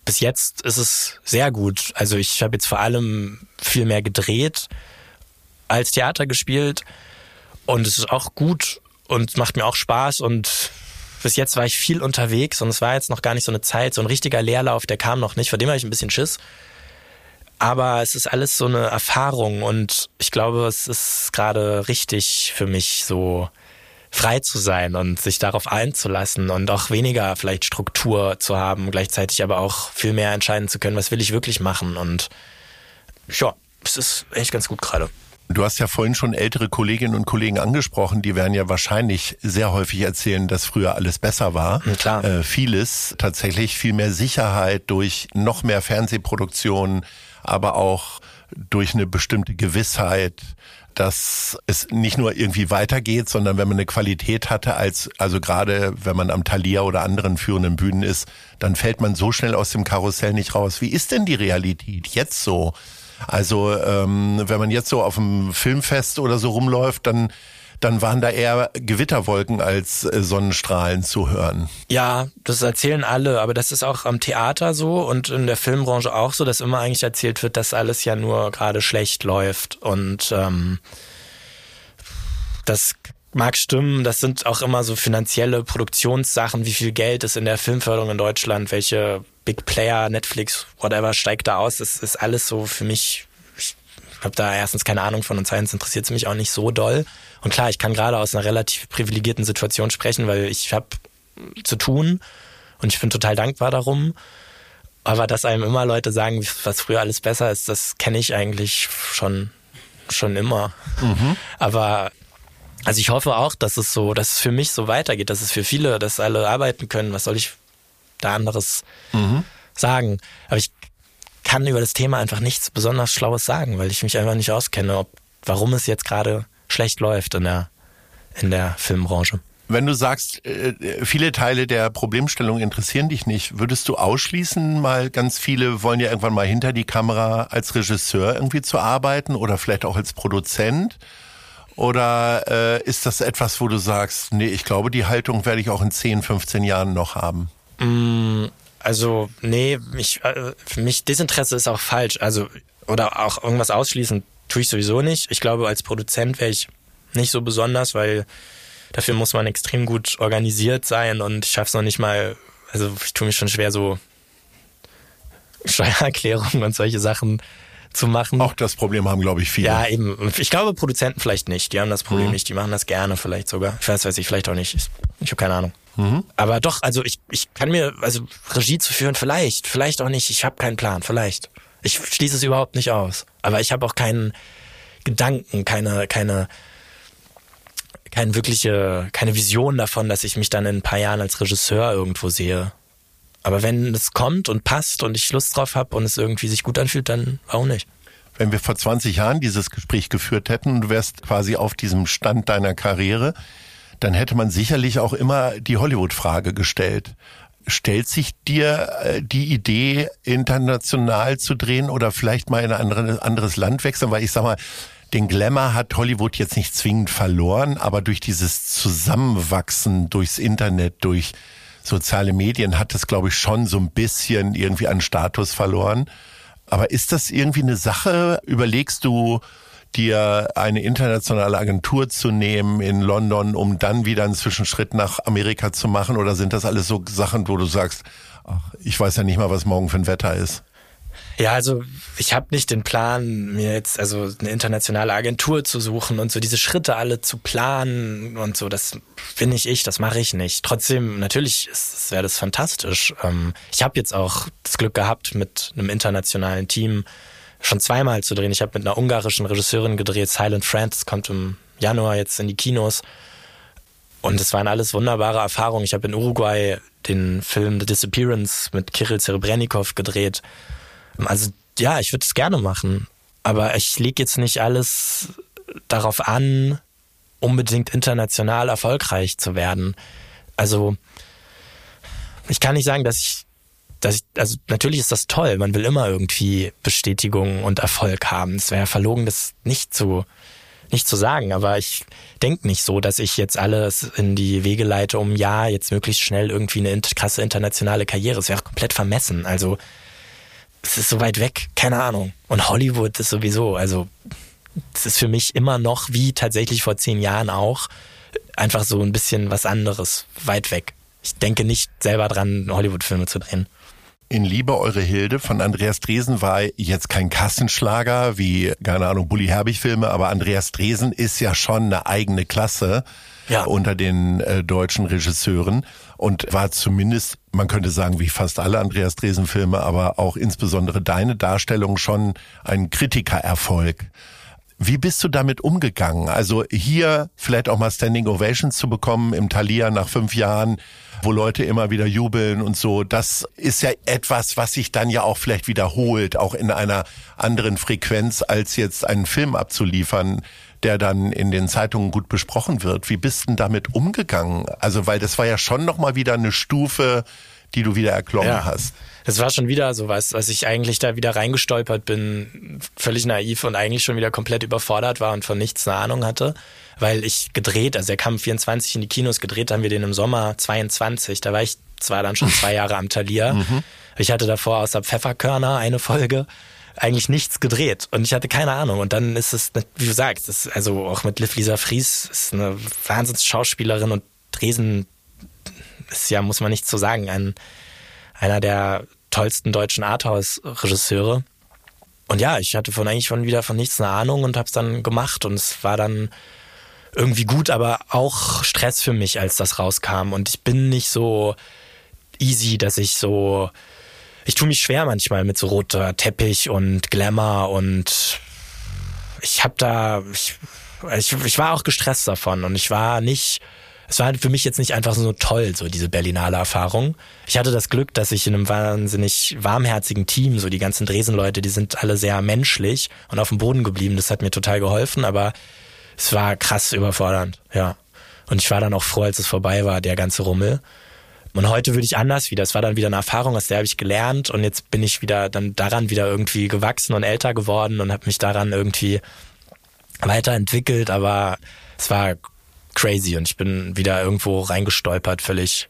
bis jetzt ist es sehr gut. Also ich habe jetzt vor allem viel mehr gedreht als Theater gespielt und es ist auch gut und macht mir auch Spaß und bis jetzt war ich viel unterwegs und es war jetzt noch gar nicht so eine Zeit, so ein richtiger Leerlauf, der kam noch nicht, vor dem habe ich ein bisschen Schiss. Aber es ist alles so eine Erfahrung und ich glaube, es ist gerade richtig für mich, so frei zu sein und sich darauf einzulassen und auch weniger vielleicht Struktur zu haben, gleichzeitig aber auch viel mehr entscheiden zu können, was will ich wirklich machen. Und ja, es ist echt ganz gut gerade. Du hast ja vorhin schon ältere Kolleginnen und Kollegen angesprochen, die werden ja wahrscheinlich sehr häufig erzählen, dass früher alles besser war. Klar. Äh, vieles, tatsächlich viel mehr Sicherheit durch noch mehr Fernsehproduktionen, aber auch durch eine bestimmte Gewissheit, dass es nicht nur irgendwie weitergeht, sondern wenn man eine Qualität hatte, als also gerade wenn man am Thalia oder anderen führenden Bühnen ist, dann fällt man so schnell aus dem Karussell nicht raus. Wie ist denn die Realität jetzt so? Also ähm, wenn man jetzt so auf dem Filmfest oder so rumläuft, dann dann waren da eher Gewitterwolken als äh, Sonnenstrahlen zu hören. Ja, das erzählen alle, aber das ist auch am Theater so und in der Filmbranche auch so, dass immer eigentlich erzählt wird, dass alles ja nur gerade schlecht läuft und ähm, das mag stimmen, das sind auch immer so finanzielle Produktionssachen, wie viel Geld ist in der Filmförderung in Deutschland, welche Big Player, Netflix, whatever, steigt da aus, das ist alles so für mich, ich habe da erstens keine Ahnung von und zweitens interessiert es mich auch nicht so doll. Und klar, ich kann gerade aus einer relativ privilegierten Situation sprechen, weil ich habe zu tun und ich bin total dankbar darum. Aber dass einem immer Leute sagen, was früher alles besser ist, das kenne ich eigentlich schon schon immer. Mhm. Aber also ich hoffe auch, dass es so, dass es für mich so weitergeht, dass es für viele, dass alle arbeiten können. Was soll ich da anderes mhm. sagen? Aber ich kann über das Thema einfach nichts besonders Schlaues sagen, weil ich mich einfach nicht auskenne, ob, warum es jetzt gerade schlecht läuft in der, in der Filmbranche. Wenn du sagst, viele Teile der Problemstellung interessieren dich nicht, würdest du ausschließen, mal ganz viele wollen ja irgendwann mal hinter die Kamera als Regisseur irgendwie zu arbeiten oder vielleicht auch als Produzent? Oder äh, ist das etwas, wo du sagst, nee, ich glaube, die Haltung werde ich auch in zehn, fünfzehn Jahren noch haben? Also, nee, ich, für mich Desinteresse ist auch falsch. Also, oder auch irgendwas ausschließen tue ich sowieso nicht. Ich glaube, als Produzent wäre ich nicht so besonders, weil dafür muss man extrem gut organisiert sein und ich schaffe es noch nicht mal, also ich tue mich schon schwer, so Steuererklärungen und solche Sachen zu machen. Auch das Problem haben, glaube ich, viele. Ja, eben. Ich glaube, Produzenten vielleicht nicht. Die haben das Problem mhm. nicht. Die machen das gerne vielleicht sogar. Ich weiß, weiß ich, vielleicht auch nicht. Ich, ich habe keine Ahnung. Mhm. Aber doch, also ich, ich kann mir, also Regie zu führen, vielleicht, vielleicht auch nicht. Ich habe keinen Plan, vielleicht. Ich schließe es überhaupt nicht aus. Aber ich habe auch keinen Gedanken, keine, keine, keine wirkliche, keine Vision davon, dass ich mich dann in ein paar Jahren als Regisseur irgendwo sehe. Aber wenn es kommt und passt und ich Lust drauf habe und es irgendwie sich gut anfühlt, dann auch nicht. Wenn wir vor zwanzig Jahren dieses Gespräch geführt hätten und du wärst quasi auf diesem Stand deiner Karriere, dann hätte man sicherlich auch immer die Hollywood-Frage gestellt. Stellt sich dir äh, die Idee, international zu drehen oder vielleicht mal in ein andere, anderes Land wechseln? Weil ich sag mal, den Glamour hat Hollywood jetzt nicht zwingend verloren, aber durch dieses Zusammenwachsen, durchs Internet, durch soziale Medien hat es, glaube ich, schon so ein bisschen irgendwie an Status verloren. Aber ist das irgendwie eine Sache? Überlegst du, dir eine internationale Agentur zu nehmen in London, um dann wieder einen Zwischenschritt nach Amerika zu machen? Oder sind das alles so Sachen, wo du sagst, ach, ich weiß ja nicht mal, was morgen für ein Wetter ist? Ja, also ich habe nicht den Plan, mir jetzt also eine internationale Agentur zu suchen und so diese Schritte alle zu planen und so, das bin nicht ich, das mache ich nicht. Trotzdem, natürlich wäre das fantastisch. Ich habe jetzt auch das Glück gehabt, mit einem internationalen Team schon zweimal zu drehen. Ich habe mit einer ungarischen Regisseurin gedreht, Silent Friend, das kommt im Januar jetzt in die Kinos. Und es waren alles wunderbare Erfahrungen. Ich habe in Uruguay den Film The Disappearance mit Kirill Serebrennikov gedreht. Also ja, ich würde es gerne machen, aber ich lege jetzt nicht alles darauf an, unbedingt international erfolgreich zu werden. Also ich kann nicht sagen, dass ich, dass ich, also natürlich ist das toll, man will immer irgendwie Bestätigung und Erfolg haben. Es wäre verlogen, das nicht zu, nicht zu sagen, aber ich denke nicht so, dass ich jetzt alles in die Wege leite, um ja, jetzt möglichst schnell irgendwie eine krasse internationale Karriere. Es wäre komplett vermessen. Also es ist so weit weg, keine Ahnung. Und Hollywood ist sowieso, also es ist für mich immer noch, wie tatsächlich vor zehn Jahren auch, einfach so ein bisschen was anderes, weit weg. Ich denke nicht selber dran, Hollywood-Filme zu drehen. In Liebe, eure Hilde von Andreas Dresen war jetzt kein Kassenschlager wie, keine Ahnung, Bully Herbig-Filme, aber Andreas Dresen ist ja schon eine eigene Klasse ja. unter den äh, deutschen Regisseuren und war zumindest, man könnte sagen, wie fast alle Andreas Dresen-Filme, aber auch insbesondere deine Darstellung schon ein Kritikererfolg. Wie bist du damit umgegangen? Also hier vielleicht auch mal Standing Ovations zu bekommen im Thalia nach fünf Jahren, wo Leute immer wieder jubeln und so. Das ist ja etwas, was sich dann ja auch vielleicht wiederholt, auch in einer anderen Frequenz, als jetzt einen Film abzuliefern, der dann in den Zeitungen gut besprochen wird. Wie bist du denn damit umgegangen? Also, weil das war ja schon nochmal wieder eine Stufe, die du wieder erklommen ja. hast. Das war schon wieder so was, was ich eigentlich da wieder reingestolpert bin, völlig naiv und eigentlich schon wieder komplett überfordert war und von nichts eine Ahnung hatte, weil ich gedreht, also er kam vierundzwanzig in die Kinos, gedreht haben wir den im Sommer zweiundzwanzig, da war ich zwar dann schon zwei Jahre am Thalia, mhm. ich hatte davor außer Pfefferkörner eine Folge, eigentlich nichts gedreht und ich hatte keine Ahnung und dann ist es, wie du sagst, das ist also auch mit Liv Lisa Fries, ist eine Wahnsinns-Schauspielerin und Dresen ist ja, muss man nichts zu sagen, ein einer der tollsten deutschen Arthouse-Regisseure. Und ja, ich hatte von eigentlich schon wieder von nichts eine Ahnung und hab's dann gemacht und es war dann irgendwie gut, aber auch Stress für mich, als das rauskam. Und ich bin nicht so easy, dass ich so, ich tue mich schwer manchmal mit so roter Teppich und Glamour und ich hab da, ich, ich, ich war auch gestresst davon und ich war nicht, es war für mich jetzt nicht einfach so toll, so diese Berlinale Erfahrung. Ich hatte das Glück, dass ich in einem wahnsinnig warmherzigen Team, so die ganzen Dresen-Leute, die sind alle sehr menschlich und auf dem Boden geblieben. Das hat mir total geholfen, aber es war krass überfordernd, ja. Und ich war dann auch froh, als es vorbei war, der ganze Rummel. Und heute würde ich anders wieder. Es war dann wieder eine Erfahrung, aus der habe ich gelernt und jetzt bin ich wieder dann daran wieder irgendwie gewachsen und älter geworden und habe mich daran irgendwie weiterentwickelt, aber es war crazy und ich bin wieder irgendwo reingestolpert, völlig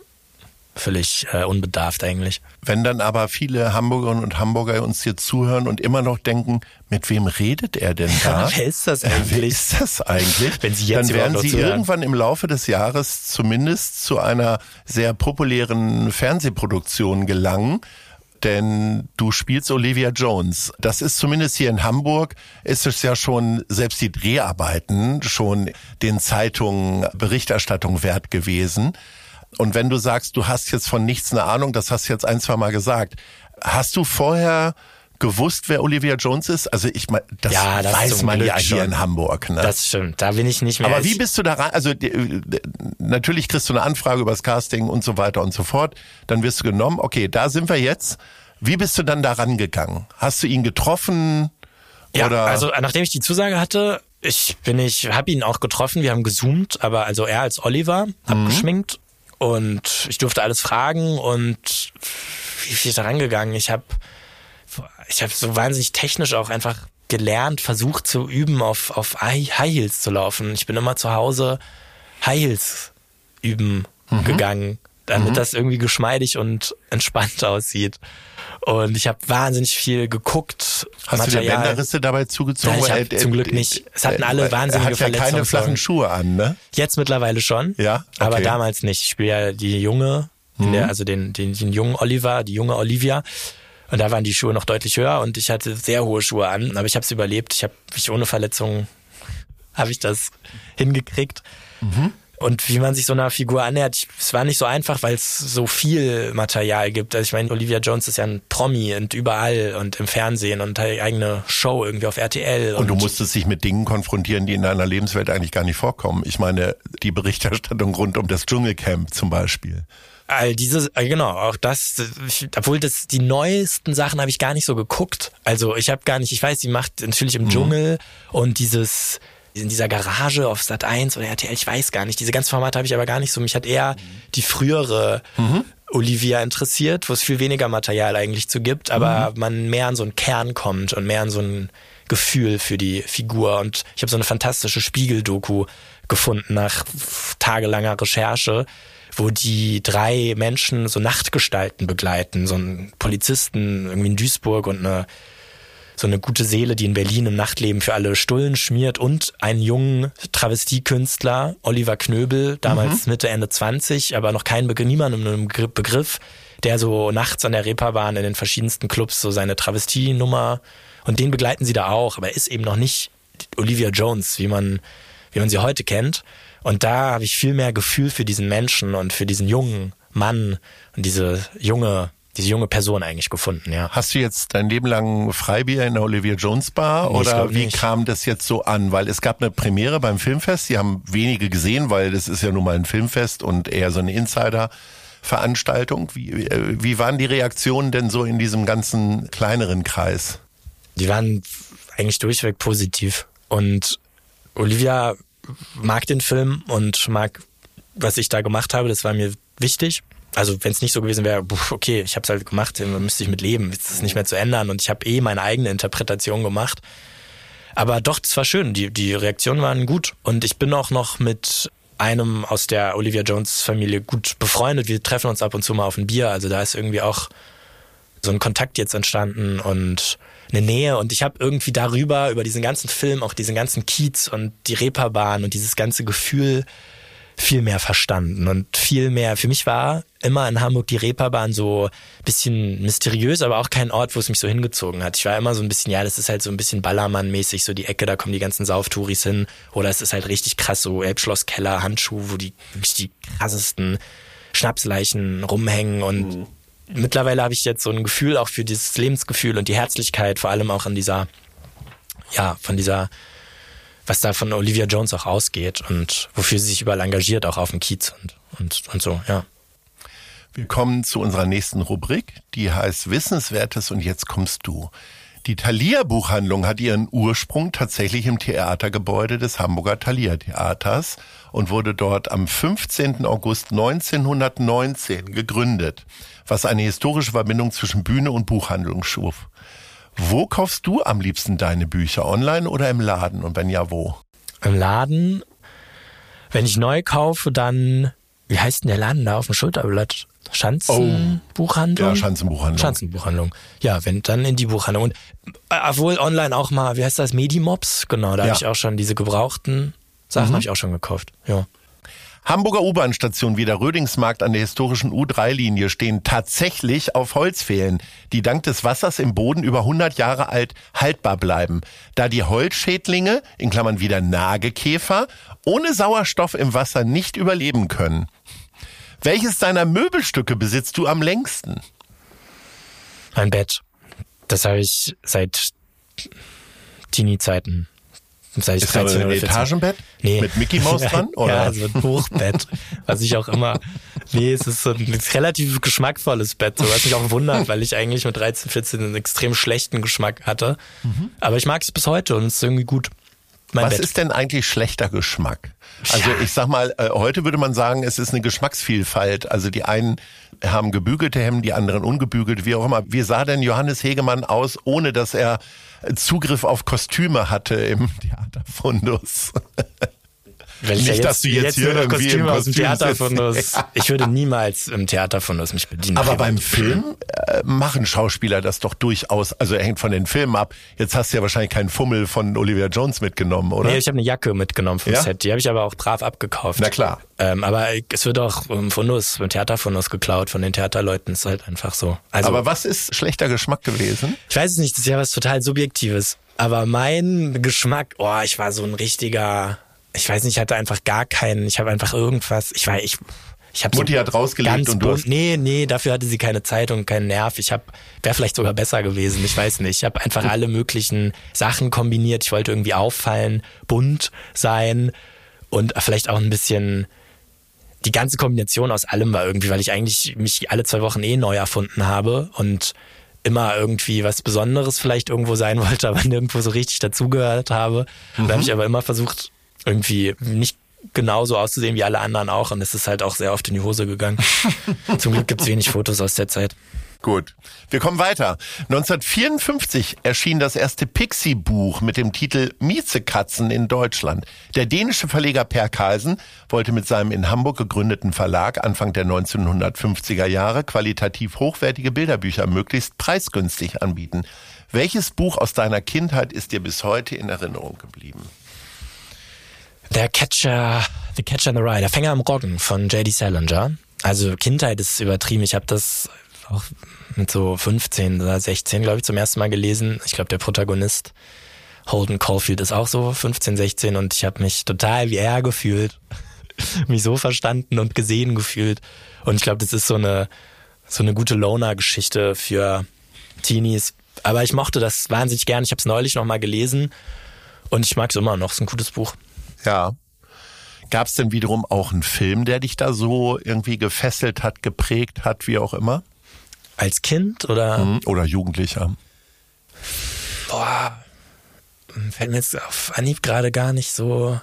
völlig äh, unbedarft eigentlich. Wenn dann aber viele Hamburgerinnen und Hamburger uns hier zuhören und immer noch denken, mit wem redet er denn da? Wer ist das eigentlich? Wer ist das eigentlich? Wenn Sie jetzt dann werden Sie zuhören. Irgendwann im Laufe des Jahres zumindest zu einer sehr populären Fernsehproduktion gelangen. Denn du spielst Olivia Jones. Das ist zumindest hier in Hamburg, ist es ja schon, selbst die Dreharbeiten, schon den Zeitungen Berichterstattung wert gewesen. Und wenn du sagst, du hast jetzt von nichts eine Ahnung, das hast du jetzt ein, zwei Mal gesagt. Hast du vorher gewusst, wer Olivia Jones ist? Also ich meine, das, ja, das weiß man Glück ja hier schon. in Hamburg. Ne? Das stimmt, da bin ich nicht mehr. Aber wie bist du da ran? Also natürlich kriegst du eine Anfrage über das Casting und so weiter und so fort. Dann wirst du genommen. Okay, da sind wir jetzt. Wie bist du dann da rangegangen? Hast du ihn getroffen? Ja, oder? Also nachdem ich die Zusage hatte, ich bin ich, habe ihn auch getroffen. Wir haben gezoomt, aber also er als Oliver, abgeschminkt mhm. und ich durfte alles fragen und wie bin ich da rangegangen? Ich habe ich habe so wahnsinnig technisch auch einfach gelernt, versucht zu üben, auf auf High Heels zu laufen. Ich bin immer zu Hause High Heels üben mhm. gegangen, damit mhm. das irgendwie geschmeidig und entspannt aussieht. Und ich habe wahnsinnig viel geguckt. Hast Material. Du dir Bänderrisse dabei zugezogen? Nein, ich hab, äh, zum Glück nicht. Es hatten alle äh, wahnsinnige Verletzungen. Er hat ja keine flachen Schuhe an, ne? Jetzt mittlerweile schon. Ja, okay. Aber damals nicht. Ich spiele ja die junge, mhm. der, also den, den, den jungen Oliver, die junge Olivia. Und da waren die Schuhe noch deutlich höher und ich hatte sehr hohe Schuhe an. Aber ich habe es überlebt. Ich habe mich ohne Verletzungen, habe ich das hingekriegt. Mhm. Und wie man sich so einer Figur annähert, es war nicht so einfach, weil es so viel Material gibt. Also ich meine, Olivia Jones ist ja ein Promi und überall und im Fernsehen und hat eine eigene Show irgendwie auf R T L. Und, und du musstest dich mit Dingen konfrontieren, die in deiner Lebenswelt eigentlich gar nicht vorkommen. Ich meine, die Berichterstattung rund um das Dschungelcamp zum Beispiel. All diese, genau, auch das, obwohl das die neuesten Sachen habe ich gar nicht so geguckt. Also ich habe gar nicht, ich weiß, sie macht natürlich im mhm. Dschungel und dieses in dieser Garage auf Sat eins oder R T L, ich weiß gar nicht. Diese ganzen Formate habe ich aber gar nicht so. Mich hat eher die frühere mhm. Olivia interessiert, wo es viel weniger Material eigentlich zu gibt, aber mhm. man mehr an so einen Kern kommt und mehr an so ein Gefühl für die Figur. Und ich habe so eine fantastische Spiegel-Doku gefunden nach tagelanger Recherche, wo die drei Menschen so Nachtgestalten begleiten, so einen Polizisten irgendwie in Duisburg und eine so eine gute Seele, die in Berlin im Nachtleben für alle Stullen schmiert und einen jungen Travestiekünstler, Oliver Knöbel, damals mhm. Mitte, Ende zwanzig, aber noch kein Begriff, niemandem einen Begriff, der so nachts an der Reeperbahn in den verschiedensten Clubs so seine Travestienummer, und den begleiten sie da auch, aber er ist eben noch nicht Olivia Jones, wie man, wie man sie heute kennt. Und da habe ich viel mehr Gefühl für diesen Menschen und für diesen jungen Mann und diese junge diese junge Person eigentlich gefunden, ja. Hast du jetzt dein Leben lang Freibier in der Olivia Jones Bar nee, oder wie nicht. Kam das jetzt so an? Weil es gab eine Premiere beim Filmfest, die haben wenige gesehen, weil das ist ja nun mal ein Filmfest und eher so eine Insider-Veranstaltung. Wie, wie waren die Reaktionen denn so in diesem ganzen kleineren Kreis? Die waren eigentlich durchweg positiv. Und Olivia mag den Film und mag, was ich da gemacht habe, das war mir wichtig. Also wenn es nicht so gewesen wäre, okay, ich habe es halt gemacht, dann müsste ich mit leben, ist es nicht mehr zu ändern und ich habe eh meine eigene Interpretation gemacht. Aber doch, das war schön, die, die Reaktionen waren gut und ich bin auch noch mit einem aus der Olivia Jones Familie gut befreundet. Wir treffen uns ab und zu mal auf ein Bier, also da ist irgendwie auch so ein Kontakt jetzt entstanden und eine Nähe und ich habe irgendwie darüber, über diesen ganzen Film, auch diesen ganzen Kiez und die Reeperbahn und dieses ganze Gefühl viel mehr verstanden und viel mehr, für mich war immer in Hamburg die Reeperbahn so ein bisschen mysteriös, aber auch kein Ort, wo es mich so hingezogen hat. Ich war immer so ein bisschen, ja, das ist halt so ein bisschen Ballermann-mäßig, so die Ecke, da kommen die ganzen Sauftouris hin, oder es ist halt richtig krass, so Elbschlosskeller, Handschuh, wo die wirklich die krassesten Schnapsleichen rumhängen und mhm. mittlerweile habe ich jetzt so ein Gefühl auch für dieses Lebensgefühl und die Herzlichkeit, vor allem auch an dieser, ja, von dieser, was da von Olivia Jones auch ausgeht und wofür sie sich überall engagiert, auch auf dem Kiez und, und, und so, ja. Wir kommen zu unserer nächsten Rubrik, die heißt Wissenswertes und jetzt kommst du. Die Thalia-Buchhandlung hat ihren Ursprung tatsächlich im Theatergebäude des Hamburger Thalia-Theaters und wurde dort am fünfzehnten August neunzehnhundertneunzehn gegründet, was eine historische Verbindung zwischen Bühne und Buchhandlung schuf. Wo kaufst du am liebsten deine Bücher? Online oder im Laden? Und wenn ja, wo? Im Laden. Wenn ich neu kaufe, dann, wie heißt denn der Laden da auf dem Schulterblatt? Schanzenbuchhandlung? Ja, Schanzenbuchhandlung. Schanzenbuchhandlung. Ja, wenn, dann in die Buchhandlung. Und obwohl online auch mal, wie heißt das? Medimops? Genau, da ja. habe ich auch schon diese gebrauchten Sachen mhm. habe ich auch schon gekauft. Ja. Hamburger U-Bahn-Stationen wie der Rödingsmarkt an der historischen U drei Linie stehen tatsächlich auf Holzpfählen, die dank des Wassers im Boden über hundert Jahre alt haltbar bleiben, da die Holzschädlinge, in Klammern wieder Nagekäfer, ohne Sauerstoff im Wasser nicht überleben können. Welches deiner Möbelstücke besitzt du am längsten? Mein Bett. Das habe ich seit Teenie-Zeiten. Seit ich ist das ein Etagenbett? Nee. Mit Mickey Maus dran? Oder? Ja, so ein Hochbett. Was ich auch immer, nee, es ist so ein relativ geschmackvolles Bett, so, was mich auch wundert, weil ich eigentlich mit dreizehn, vierzehn einen extrem schlechten Geschmack hatte. Mhm. Aber ich mag es bis heute und es ist irgendwie gut. Mein Was Bett. ist denn eigentlich schlechter Geschmack? Also ja. ich sag mal, heute würde man sagen, es ist eine Geschmacksvielfalt. Also die einen haben gebügelte Hemden, die anderen ungebügelt, wie auch immer. Wie sah denn Johannes Hegemann aus, ohne dass er Zugriff auf Kostüme hatte im Theaterfundus? Wenn ich Nicht, ja jetzt, dass du jetzt, jetzt hier irgendwie Kostüme im aus dem Kostüm Theaterfundus. sitzt. Ich würde niemals im Theaterfundus mich bedienen. Aber beim Film äh, machen Schauspieler das doch durchaus. Also er hängt von den Filmen ab. Jetzt hast du ja wahrscheinlich keinen Fummel von Olivia Jones mitgenommen, oder? Nee, ich habe eine Jacke mitgenommen vom ja? Set. Die habe ich aber auch brav abgekauft. Na klar. Ähm, aber es wird auch im Fundus, im Theaterfundus geklaut von den Theaterleuten. Ist halt einfach so. Also, aber was ist schlechter Geschmack gewesen? Ich weiß es nicht. Das ist ja was total Subjektives. Aber mein Geschmack, oh, ich war so ein richtiger... Ich weiß nicht, ich hatte einfach gar keinen, ich habe einfach irgendwas, ich weiß, ich, ich habe Mutti so hat rausgelegt und du bunt, hast... Nee, nee, dafür hatte sie keine Zeit und keinen Nerv. Ich habe, wäre vielleicht sogar besser gewesen, ich weiß nicht. Ich habe einfach alle möglichen Sachen kombiniert. Ich wollte irgendwie auffallen, bunt sein und vielleicht auch ein bisschen, die ganze Kombination aus allem war irgendwie, weil ich eigentlich mich alle zwei Wochen eh neu erfunden habe und immer irgendwie was Besonderes vielleicht irgendwo sein wollte, aber nirgendwo so richtig dazugehört habe. Mhm. Da habe ich aber immer versucht, irgendwie nicht genauso auszusehen wie alle anderen auch. Und es ist halt auch sehr oft in die Hose gegangen. Zum Glück gibt's wenig Fotos aus der Zeit. Gut, wir kommen weiter. neunzehnhundertvierundfünfzig erschien das erste Pixie-Buch mit dem Titel Miezekatzen in Deutschland. Der dänische Verleger Per Carlsen wollte mit seinem in Hamburg gegründeten Verlag Anfang der neunzehnhundertfünfziger Jahre qualitativ hochwertige Bilderbücher möglichst preisgünstig anbieten. Welches Buch aus deiner Kindheit ist dir bis heute in Erinnerung geblieben? Der Catcher, The Catcher in the Rye, der Fänger am Roggen von J D Salinger. Also Kindheit ist übertrieben. Ich habe das auch mit so fünfzehn oder sechzehn, glaube ich, zum ersten Mal gelesen. Ich glaube, der Protagonist Holden Caulfield ist auch so fünfzehn, sechzehn und ich habe mich total wie er gefühlt. mich so verstanden und gesehen gefühlt. Und ich glaube, das ist so eine so eine gute Loner-Geschichte für Teenies. Aber ich mochte das wahnsinnig gern. Ich habe es neulich noch mal gelesen und ich mag es immer noch. Es ist ein gutes Buch. Ja. Gab es denn wiederum auch einen Film, der dich da so irgendwie gefesselt hat, geprägt hat, wie auch immer? Als Kind oder? Mhm. Oder Jugendlicher? Boah, fällt mir jetzt auf Anhieb gerade gar nicht so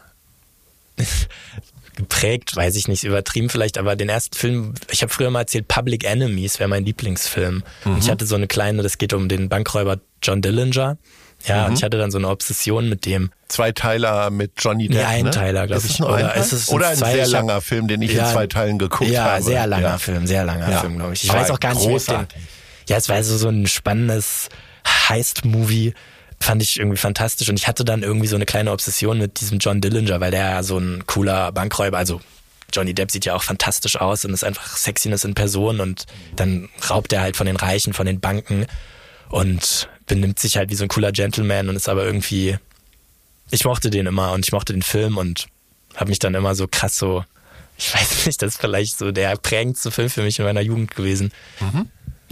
geprägt, weiß ich nicht, übertrieben vielleicht, aber den ersten Film, ich habe früher mal erzählt, Public Enemies wäre mein Lieblingsfilm. Mhm. Und ich hatte so eine kleine, das geht um den Bankräuber John Dillinger. Ja, mhm. und ich hatte dann so eine Obsession mit dem. Zweiteiler mit Johnny Depp, nee, Einteiler, ne? glaube ich. Ist es nur oder ein ist es Oder ein zwei, sehr langer Film, den ich ja, in zwei Teilen geguckt ja, habe. Ja, sehr langer ja. Film, sehr langer ja. Film, glaube ich. Ich Aber weiß auch gar nicht, großartig. Den, ja, es war also so ein spannendes Heist-Movie, fand ich irgendwie fantastisch. Und ich hatte dann irgendwie so eine kleine Obsession mit diesem John Dillinger, weil der ja so ein cooler Bankräuber, also Johnny Depp sieht ja auch fantastisch aus und ist einfach Sexiness in Person und dann raubt er halt von den Reichen, von den Banken und benimmt sich halt wie so ein cooler Gentleman und ist aber irgendwie, ich mochte den immer und ich mochte den Film und habe mich dann immer so krass so, ich weiß nicht, das ist vielleicht so der prägendste Film für mich in meiner Jugend gewesen. Mhm.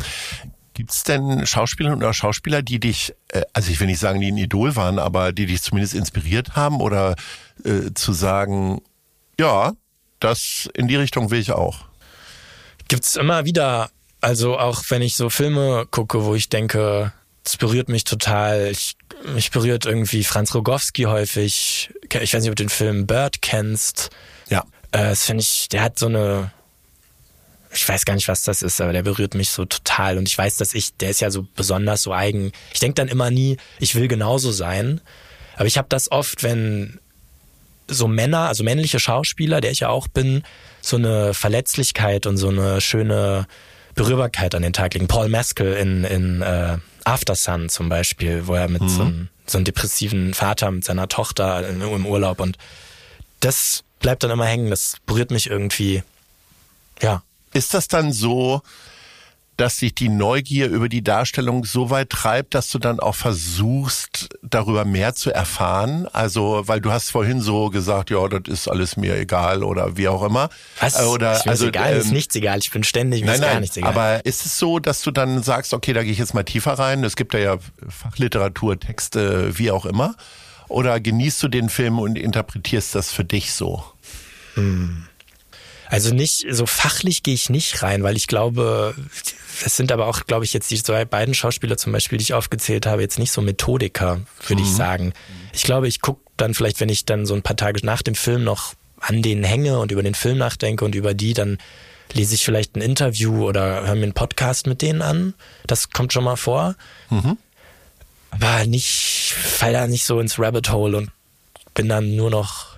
Gibt es denn Schauspielerinnen oder Schauspieler, die dich, also ich will nicht sagen, die ein Idol waren, aber die dich zumindest inspiriert haben oder äh, zu sagen, ja, das in die Richtung will ich auch? Gibt's immer wieder, also auch wenn ich so Filme gucke, wo ich denke, das berührt mich total. Ich, mich berührt irgendwie Franz Rogowski häufig. Ich weiß nicht, ob du den Film Bird kennst. Ja. Äh, das finde ich, der hat so eine, ich weiß gar nicht, was das ist, aber der berührt mich so total. Und ich weiß, dass ich, der ist ja so besonders so eigen. Ich denke dann immer nie, ich will genauso sein. Aber ich habe das oft, wenn so Männer, also männliche Schauspieler, der ich ja auch bin, so eine Verletzlichkeit und so eine schöne Berührbarkeit an den Tag legen. Paul Mescal in, in äh, After Sun zum Beispiel, wo er mit mhm. so, einem, so einem depressiven Vater mit seiner Tochter im Urlaub und das bleibt dann immer hängen, das berührt mich irgendwie, ja. Ist das dann so, dass sich die Neugier über die Darstellung so weit treibt, dass du dann auch versuchst, darüber mehr zu erfahren? Also, weil du hast vorhin so gesagt, ja, das ist alles mir egal oder wie auch immer. Was? Oder, ist also, egal, ähm, ist nichts egal. Ich bin ständig, mir nein, ist nein, gar nichts egal. Aber ist es so, dass du dann sagst, okay, da gehe ich jetzt mal tiefer rein? Es gibt ja, ja Fachliteratur, Texte, wie auch immer. Oder genießt du den Film und interpretierst das für dich so? Hm. Also nicht, so fachlich gehe ich nicht rein, weil ich glaube, es sind aber auch, glaube ich, jetzt die zwei beiden Schauspieler zum Beispiel, die ich aufgezählt habe, jetzt nicht so Methodiker, würde mhm. ich sagen. Ich glaube, ich gucke dann vielleicht, wenn ich dann so ein paar Tage nach dem Film noch an denen hänge und über den Film nachdenke und über die, dann lese ich vielleicht ein Interview oder höre mir einen Podcast mit denen an. Das kommt schon mal vor. Mhm. Aber nicht, fall da nicht so ins Rabbit Hole und bin dann nur noch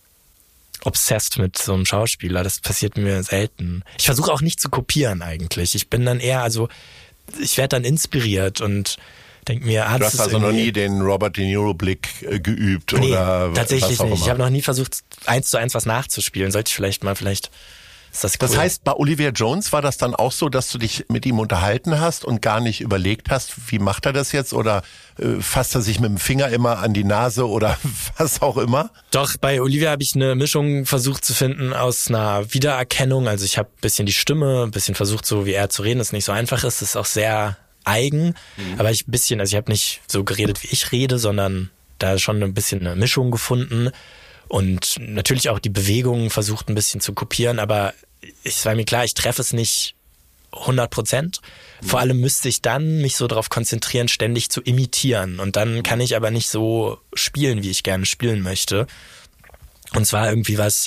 obsessed mit so einem Schauspieler. Das passiert mir selten. Ich versuche auch nicht zu kopieren eigentlich. Ich bin dann eher, also ich werde dann inspiriert und denke mir, ah, du das hast ist also noch nie den Robert De Niro Blick äh, geübt nee, oder tatsächlich was auch nicht. immer. Ich habe noch nie versucht, eins zu eins was nachzuspielen. Sollte ich vielleicht mal, vielleicht ist das cool. Das heißt, bei Olivia Jones war das dann auch so, dass du dich mit ihm unterhalten hast und gar nicht überlegt hast, wie macht er das jetzt oder äh, fasst er sich mit dem Finger immer an die Nase oder was auch immer? Doch, bei Olivia habe ich eine Mischung versucht zu finden aus einer Wiedererkennung. Also ich habe ein bisschen die Stimme, ein bisschen versucht, so wie er zu reden, das nicht so einfach ist. Das ist auch sehr eigen, mhm. aber ich ein bisschen, also ich habe nicht so geredet, wie ich rede, sondern da schon ein bisschen eine Mischung gefunden. Und natürlich auch die Bewegungen versucht ein bisschen zu kopieren, aber es war mir klar, ich treffe es nicht hundert Prozent. Vor allem müsste ich dann mich so darauf konzentrieren, ständig zu imitieren. Und dann kann ich aber nicht so spielen, wie ich gerne spielen möchte. Und zwar irgendwie was,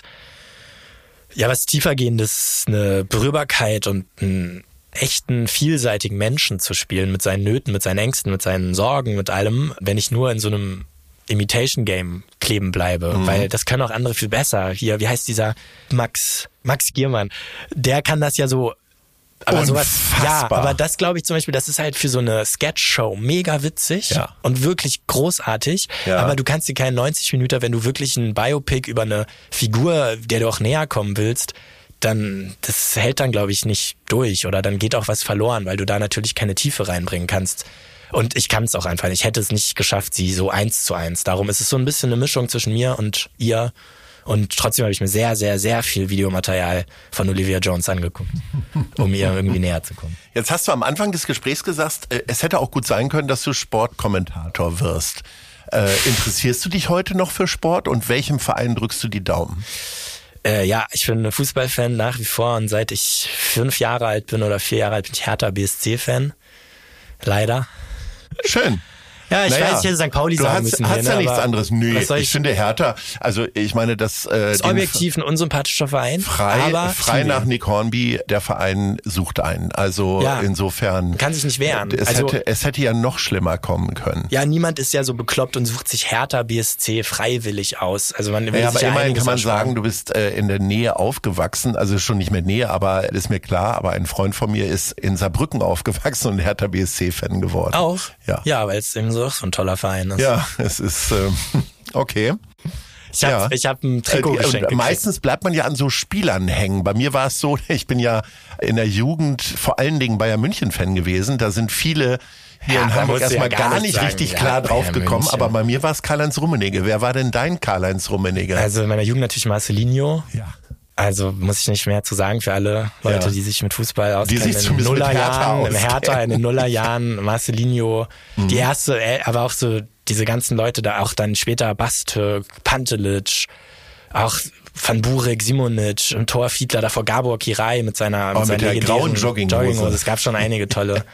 ja, was tiefergehendes, eine Berührbarkeit und einen echten, vielseitigen Menschen zu spielen, mit seinen Nöten, mit seinen Ängsten, mit seinen Sorgen, mit allem, wenn ich nur in so einem Imitation-Game kleben bleibe, mhm. weil das können auch andere viel besser. Hier, wie heißt dieser Max, Max Giermann, der kann das ja so. Aber sowas, ja, aber das glaube ich zum Beispiel, das ist halt für so eine Sketch-Show mega witzig ja. und wirklich großartig. Ja. Aber du kannst dir keinen neunzig Minuten, wenn du wirklich ein Biopic über eine Figur, der du auch näher kommen willst, dann, das hält dann glaube ich nicht durch oder dann geht auch was verloren, weil du da natürlich keine Tiefe reinbringen kannst. Und ich kann es auch einfach, ich hätte es nicht geschafft, sie so eins zu eins. Darum ist es so ein bisschen eine Mischung zwischen mir und ihr. Und trotzdem habe ich mir sehr, sehr, sehr viel Videomaterial von Olivia Jones angeguckt, um ihr irgendwie näher zu kommen. Jetzt hast du am Anfang des Gesprächs gesagt, es hätte auch gut sein können, dass du Sportkommentator wirst. Äh, interessierst du dich heute noch für Sport und welchem Verein drückst du die Daumen? Äh, ja, ich bin Fußballfan nach wie vor und seit ich fünf Jahre alt bin oder vier Jahre alt bin ich Hertha B S C-Fan. Leider. Schön. Ja, ich naja, weiß, ich hätte Sankt Pauli sagen hast, müssen. Du hast hier, ja ne, nichts anderes. Nö, ich, ich finde Hertha, also ich meine, das... Äh, ist objektiv ein unsympathischer Verein. Frei, aber frei nach Nick Hornby, der Verein sucht einen. Also ja, insofern... kann sich nicht wehren. Es, also, hätte, es hätte ja noch schlimmer kommen können. Ja, niemand ist ja so bekloppt und sucht sich Hertha B S C freiwillig aus. Also man will ja, sich aber ja immerhin kann man ersparen. sagen, du bist äh, in der Nähe aufgewachsen. Also schon nicht mehr Nähe, aber ist mir klar. Aber ein Freund von mir ist in Saarbrücken aufgewachsen und Hertha B S C-Fan geworden. Auch? Ja. Ja, weil es eben so, so ein toller Verein ist. Ja, es ist ähm, okay. Ich habe ja. ich hab ein Trikot äh, geschenkt. Meistens bleibt man ja an so Spielern hängen. Bei mir war es so, ich bin ja in der Jugend vor allen Dingen Bayern München-Fan gewesen. Da sind viele hier ja, in Hamburg erstmal ja gar, gar nicht, nicht sagen, richtig ja, klar drauf gekommen. München. Aber bei mir war es Karl-Heinz Rummenigge. Wer war denn dein Karl-Heinz Rummenigge? Also in meiner Jugend natürlich Marcelinho. Ja. Also muss ich nicht mehr zu sagen für alle Leute, Ja. die sich mit Fußball auskennen. Die sich in den zumindest mit Hertha Nullerjahren, im auskennen. Hertha, in den Nullerjahren, Marcelinho, Mhm. die erste, äh, aber auch so diese ganzen Leute da, auch dann später Bastö, Pantelic, auch Van Burek, Simonic, im Tor Fiedler, davor Gabor Kirai mit seiner, Oh, mit seiner mit der legendären grauen Jogginghose. Es gab schon einige tolle.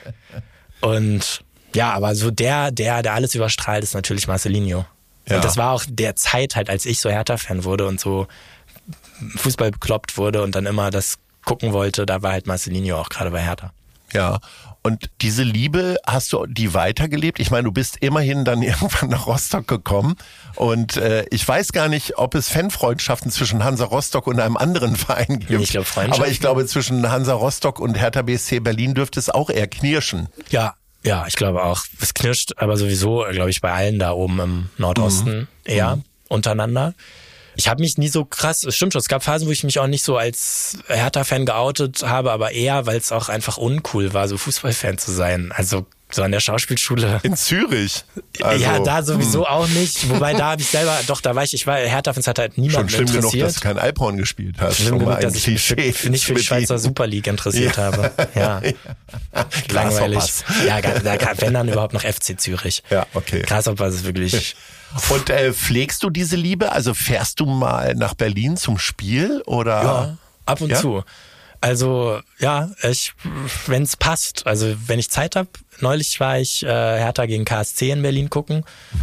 Und ja, aber so der, der, der alles überstrahlt, ist natürlich Marcelinho. Ja. Und das war auch der Zeit halt, als ich so Hertha-Fan wurde und so Fußball bekloppt wurde und dann immer das gucken wollte, da war halt Marcelinho auch gerade bei Hertha. Ja, und diese Liebe, hast du die weitergelebt? Ich meine, du bist immerhin dann irgendwann nach Rostock gekommen und äh, ich weiß gar nicht, ob es Fanfreundschaften zwischen Hansa Rostock und einem anderen Verein gibt. Ich glaube Freundschaften. Aber ich glaube, zwischen Hansa Rostock und Hertha B S C Berlin dürfte es auch eher knirschen. Ja, ja, ich glaube auch. Es knirscht aber sowieso, glaube ich, bei allen da oben im Nordosten mhm. eher mhm. untereinander. Ich habe mich nie so krass, es stimmt schon, es gab Phasen, wo ich mich auch nicht so als Hertha-Fan geoutet habe, aber eher, weil es auch einfach uncool war, so Fußballfan zu sein. Also so an der Schauspielschule. In Zürich. Also, ja, da sowieso mh. auch nicht. Wobei da habe ich selber, doch, da war ich, ich war Hertha-Fans, hat halt niemand schon schlimm interessiert. genug, dass du kein Alphorn gespielt hast. Schlimm genug, dass ich mich für, nicht für die Schweizer Super League interessiert ja. habe. Ja, langweilig. Ja, da, wenn dann überhaupt noch F C Zürich. Ja, okay. Grasshopper ist wirklich... Und äh, pflegst du diese Liebe? Also fährst du mal nach Berlin zum Spiel oder? Ja, ab und ja? zu. Also ja, ich, wenn es passt. Also wenn ich Zeit habe. Neulich war ich äh, Hertha gegen K S C in Berlin gucken.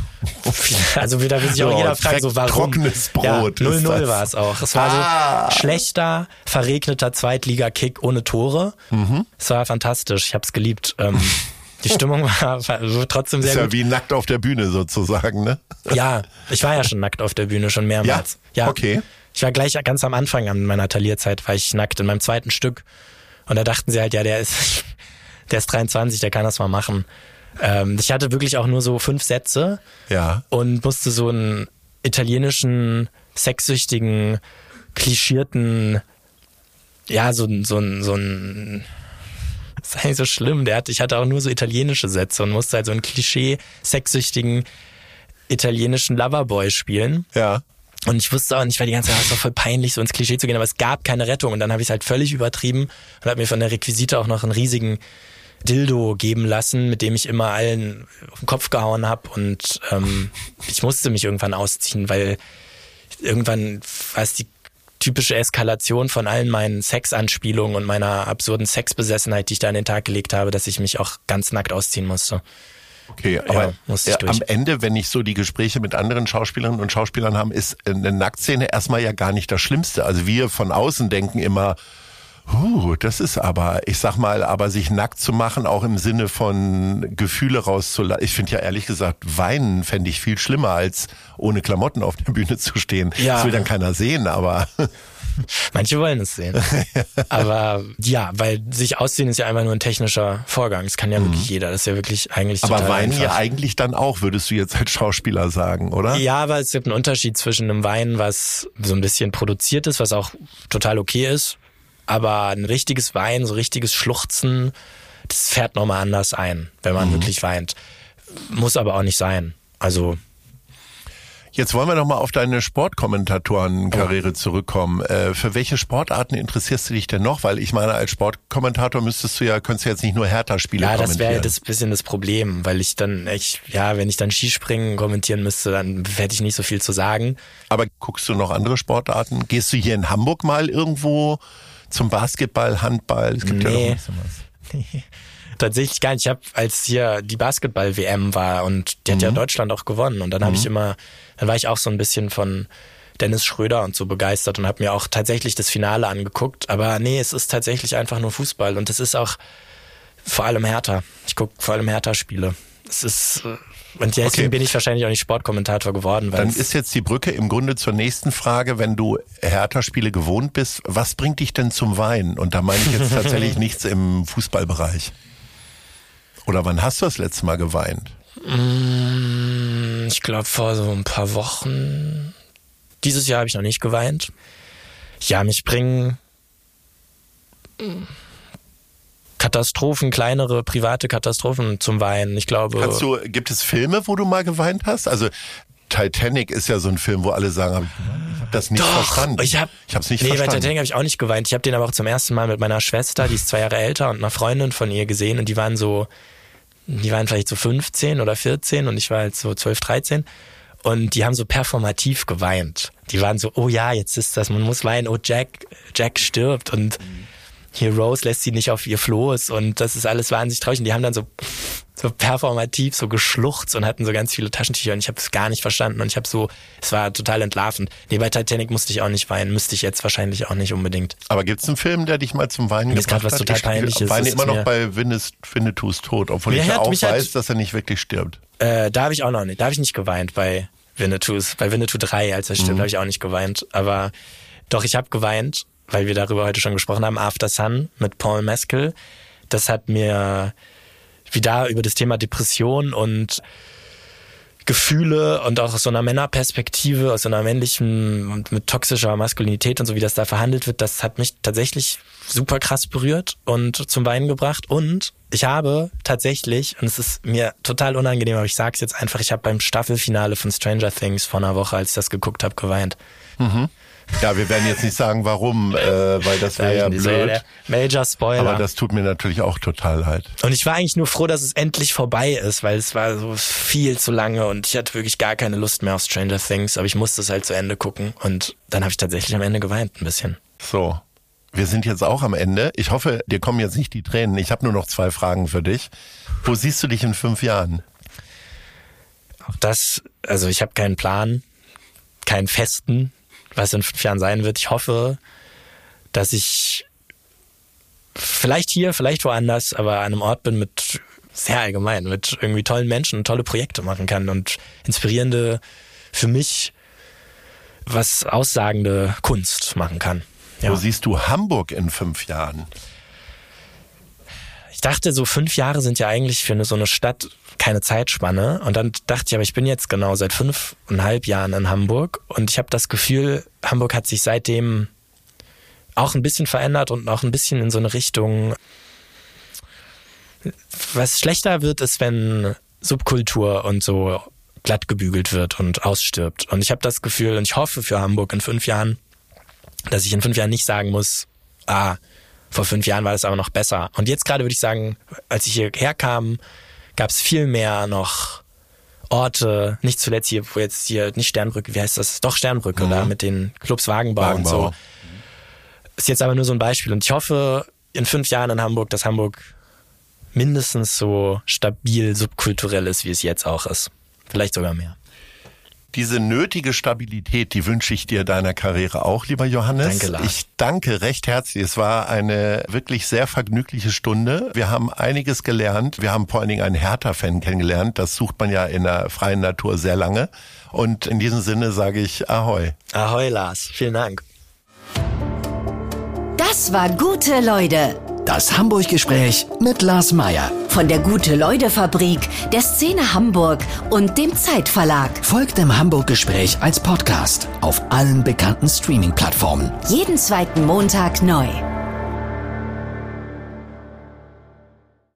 Also da will sich auch oh, jeder fragen, so warum. Trockenes Brot. Ja, null null war es auch. Es war ah. so schlechter, verregneter Zweitliga-Kick ohne Tore. Mhm. Es war fantastisch. Ich habe es geliebt. Ähm, Die Stimmung war, war trotzdem sehr ist gut. Ist ja wie nackt auf der Bühne sozusagen, ne? Ja, ich war ja schon nackt auf der Bühne, schon mehrmals. Ja, ja. okay. Ich war gleich ganz am Anfang an meiner Talierzeit, war ich nackt in meinem zweiten Stück. Und da dachten sie halt, ja, der ist, der ist dreiundzwanzig, der kann das mal machen. Ähm, ich hatte wirklich auch nur so fünf Sätze. Ja. Und musste so einen italienischen, sexsüchtigen, klischierten, ja, so, so, so ein, das ist eigentlich so schlimm. Der hat, ich hatte auch nur so italienische Sätze und musste halt so einen Klischee sexsüchtigen italienischen Loverboy spielen. Ja. Und ich wusste auch nicht, weil die ganze Zeit war es doch voll peinlich, so ins Klischee zu gehen, aber es gab keine Rettung. Und dann habe ich es halt völlig übertrieben und habe mir von der Requisite auch noch einen riesigen Dildo geben lassen, mit dem ich immer allen auf den Kopf gehauen habe. Und ähm, ich musste mich irgendwann ausziehen, weil irgendwann war es die typische Eskalation von allen meinen Sexanspielungen und meiner absurden Sexbesessenheit, die ich da an den Tag gelegt habe, dass ich mich auch ganz nackt ausziehen musste. Okay, aber ja, ja, am Ende, wenn ich so die Gespräche mit anderen Schauspielerinnen und Schauspielern habe, ist eine Nacktszene erstmal ja gar nicht das Schlimmste. Also wir von außen denken immer, Uh, das ist aber, ich sag mal, aber sich nackt zu machen, auch im Sinne von Gefühle rauszulassen. Ich finde ja ehrlich gesagt, weinen fände ich viel schlimmer, als ohne Klamotten auf der Bühne zu stehen. Ja. Das will dann keiner sehen, aber... Manche wollen es sehen. Aber ja, weil sich ausziehen ist ja einfach nur ein technischer Vorgang. Das kann ja mhm. wirklich jeder. Das ist ja wirklich eigentlich aber total weinen einfach. ja eigentlich dann auch, würdest du jetzt als Schauspieler sagen, oder? Ja, aber es gibt einen Unterschied zwischen einem Weinen, was so ein bisschen produziert ist, was auch total okay ist. Aber ein richtiges Weinen, so richtiges Schluchzen, das fährt nochmal anders ein, wenn man mhm. wirklich weint. Muss aber auch nicht sein. Also... Jetzt wollen wir noch mal auf deine Sportkommentatorenkarriere zurückkommen. Äh, für welche Sportarten interessierst du dich denn noch? Weil ich meine, als Sportkommentator müsstest du ja, könntest du jetzt nicht nur Hertha-Spiele ja, kommentieren. Ja, das wäre das bisschen das Problem, weil ich dann echt, ja, wenn ich dann Skispringen kommentieren müsste, dann hätte ich nicht so viel zu sagen. Aber guckst du noch andere Sportarten? Gehst du hier in Hamburg mal irgendwo zum Basketball, Handball? Es gibt nee. ja noch ein bisschen was. Nee. Tatsächlich gar nicht. Ich habe, als hier die Basketball-W M war und die hat mhm. ja Deutschland auch gewonnen und dann habe mhm. ich immer, dann war ich auch so ein bisschen von Dennis Schröder und so begeistert und habe mir auch tatsächlich das Finale angeguckt. Aber nee, es ist tatsächlich einfach nur Fußball und es ist auch vor allem Hertha. Ich gucke vor allem Hertha-Spiele. Es ist, und deswegen okay. bin ich wahrscheinlich auch nicht Sportkommentator geworden. Weil dann ist jetzt die Brücke im Grunde zur nächsten Frage, wenn du Hertha-Spiele gewohnt bist, was bringt dich denn zum Weinen? Und da meine ich jetzt tatsächlich nichts im Fußballbereich. Oder wann hast du das letzte Mal geweint? Ich glaube vor so ein paar Wochen. Dieses Jahr habe ich noch nicht geweint. Ja, mich bringen Katastrophen, kleinere private Katastrophen zum Weinen. Ich glaube. Kannst du, gibt es Filme, wo du mal geweint hast? Also Titanic ist ja so ein Film, wo alle sagen, hab ich, ich habe das nicht Doch, verstanden. Ich habe ich hab's nicht nee, verstanden. Bei Titanic habe ich auch nicht geweint. Ich habe den aber auch zum ersten Mal mit meiner Schwester, die ist zwei Jahre älter, und einer Freundin von ihr gesehen und die waren so, die waren vielleicht so fünfzehn oder vierzehn und ich war halt so zwölf, dreizehn und die haben so performativ geweint. Die waren so, oh ja, jetzt ist das, man muss weinen, oh Jack, Jack stirbt und hier Rose lässt sie nicht auf ihr Floß und das ist alles wahnsinnig traurig und die haben dann so so performativ so geschluchzt und hatten so ganz viele Taschentücher und ich habe es gar nicht verstanden und ich habe so, es war total entlarvend. Nee, bei Titanic musste ich auch nicht weinen, müsste ich jetzt wahrscheinlich auch nicht unbedingt. Aber gibt's einen Film, der dich mal zum Weinen Mir ist gebracht grad was hat? total Ich Peinliches. weine immer noch mir bei Winnetous Tod, obwohl mir ich ja hat, auch mich weiß, hat, dass er nicht wirklich stirbt. Äh, da habe ich auch noch nicht, da habe ich nicht geweint bei Winnetous, bei Winnetou drei, als er stirbt, mhm. habe ich auch nicht geweint. Aber doch, ich habe geweint, weil wir darüber heute schon gesprochen haben, After Sun mit Paul Mescal. Das hat mir wieder über das Thema Depression und Gefühle und auch aus so einer Männerperspektive, aus so einer männlichen und mit toxischer Maskulinität und so, wie das da verhandelt wird, das hat mich tatsächlich super krass berührt und zum Weinen gebracht. Und ich habe tatsächlich, und es ist mir total unangenehm, aber ich sag's jetzt einfach, ich habe beim Staffelfinale von Stranger Things vor einer Woche, als ich das geguckt habe, geweint. Mhm. Ja, wir werden jetzt nicht sagen, warum, äh, weil das wäre ja blöd. Der Major Spoiler. Aber das tut mir natürlich auch total leid. Und ich war eigentlich nur froh, dass es endlich vorbei ist, weil es war so viel zu lange und ich hatte wirklich gar keine Lust mehr auf Stranger Things, aber ich musste es halt zu Ende gucken und dann habe ich tatsächlich am Ende geweint ein bisschen. So, wir sind jetzt auch am Ende. Ich hoffe, dir kommen jetzt nicht die Tränen. Ich habe nur noch zwei Fragen für dich. Wo siehst du dich in fünf Jahren? Auch das, also ich habe keinen Plan, keinen festen, was in fünf Jahren sein wird. Ich hoffe, dass ich vielleicht hier, vielleicht woanders, aber an einem Ort bin mit, sehr allgemein, mit irgendwie tollen Menschen und tolle Projekte machen kann und inspirierende, für mich was aussagende Kunst machen kann. Ja. Wo siehst du Hamburg in fünf Jahren? Ich dachte, so fünf Jahre sind ja eigentlich für eine, so eine Stadt keine Zeitspanne. Und dann dachte ich, aber ich bin jetzt genau seit fünfeinhalb Jahren in Hamburg und ich habe das Gefühl, Hamburg hat sich seitdem auch ein bisschen verändert und auch ein bisschen in so eine Richtung. Was schlechter wird, ist, wenn Subkultur und so glatt gebügelt wird und ausstirbt. Und ich habe das Gefühl, und ich hoffe für Hamburg in fünf Jahren, dass ich in fünf Jahren nicht sagen muss, ah, vor fünf Jahren war das aber noch besser. Und jetzt gerade würde ich sagen, als ich hierher kam, gab es viel mehr noch Orte, nicht zuletzt hier, wo jetzt hier, nicht Sternbrücke, wie heißt das? Doch Sternbrücke, mhm. da mit den Clubs Wagenbau, Wagenbau und so. Ist jetzt aber nur so ein Beispiel. Und ich hoffe in fünf Jahren in Hamburg, dass Hamburg mindestens so stabil subkulturell ist, wie es jetzt auch ist. Vielleicht sogar mehr. Diese nötige Stabilität, die wünsche ich dir deiner Karriere auch, lieber Johannes. Danke, Lars. Ich danke recht herzlich. Es war eine wirklich sehr vergnügliche Stunde. Wir haben einiges gelernt. Wir haben vor allen Dingen einen Hertha-Fan kennengelernt. Das sucht man ja in der freien Natur sehr lange. Und in diesem Sinne sage ich Ahoi. Ahoi, Lars. Vielen Dank. Das war Gute Leute. Das Hamburg-Gespräch mit Lars Meier. Von der Gute-Leute-Fabrik, der Szene Hamburg und dem Zeitverlag. Folgt dem Hamburg-Gespräch als Podcast auf allen bekannten Streaming-Plattformen. Jeden zweiten Montag neu.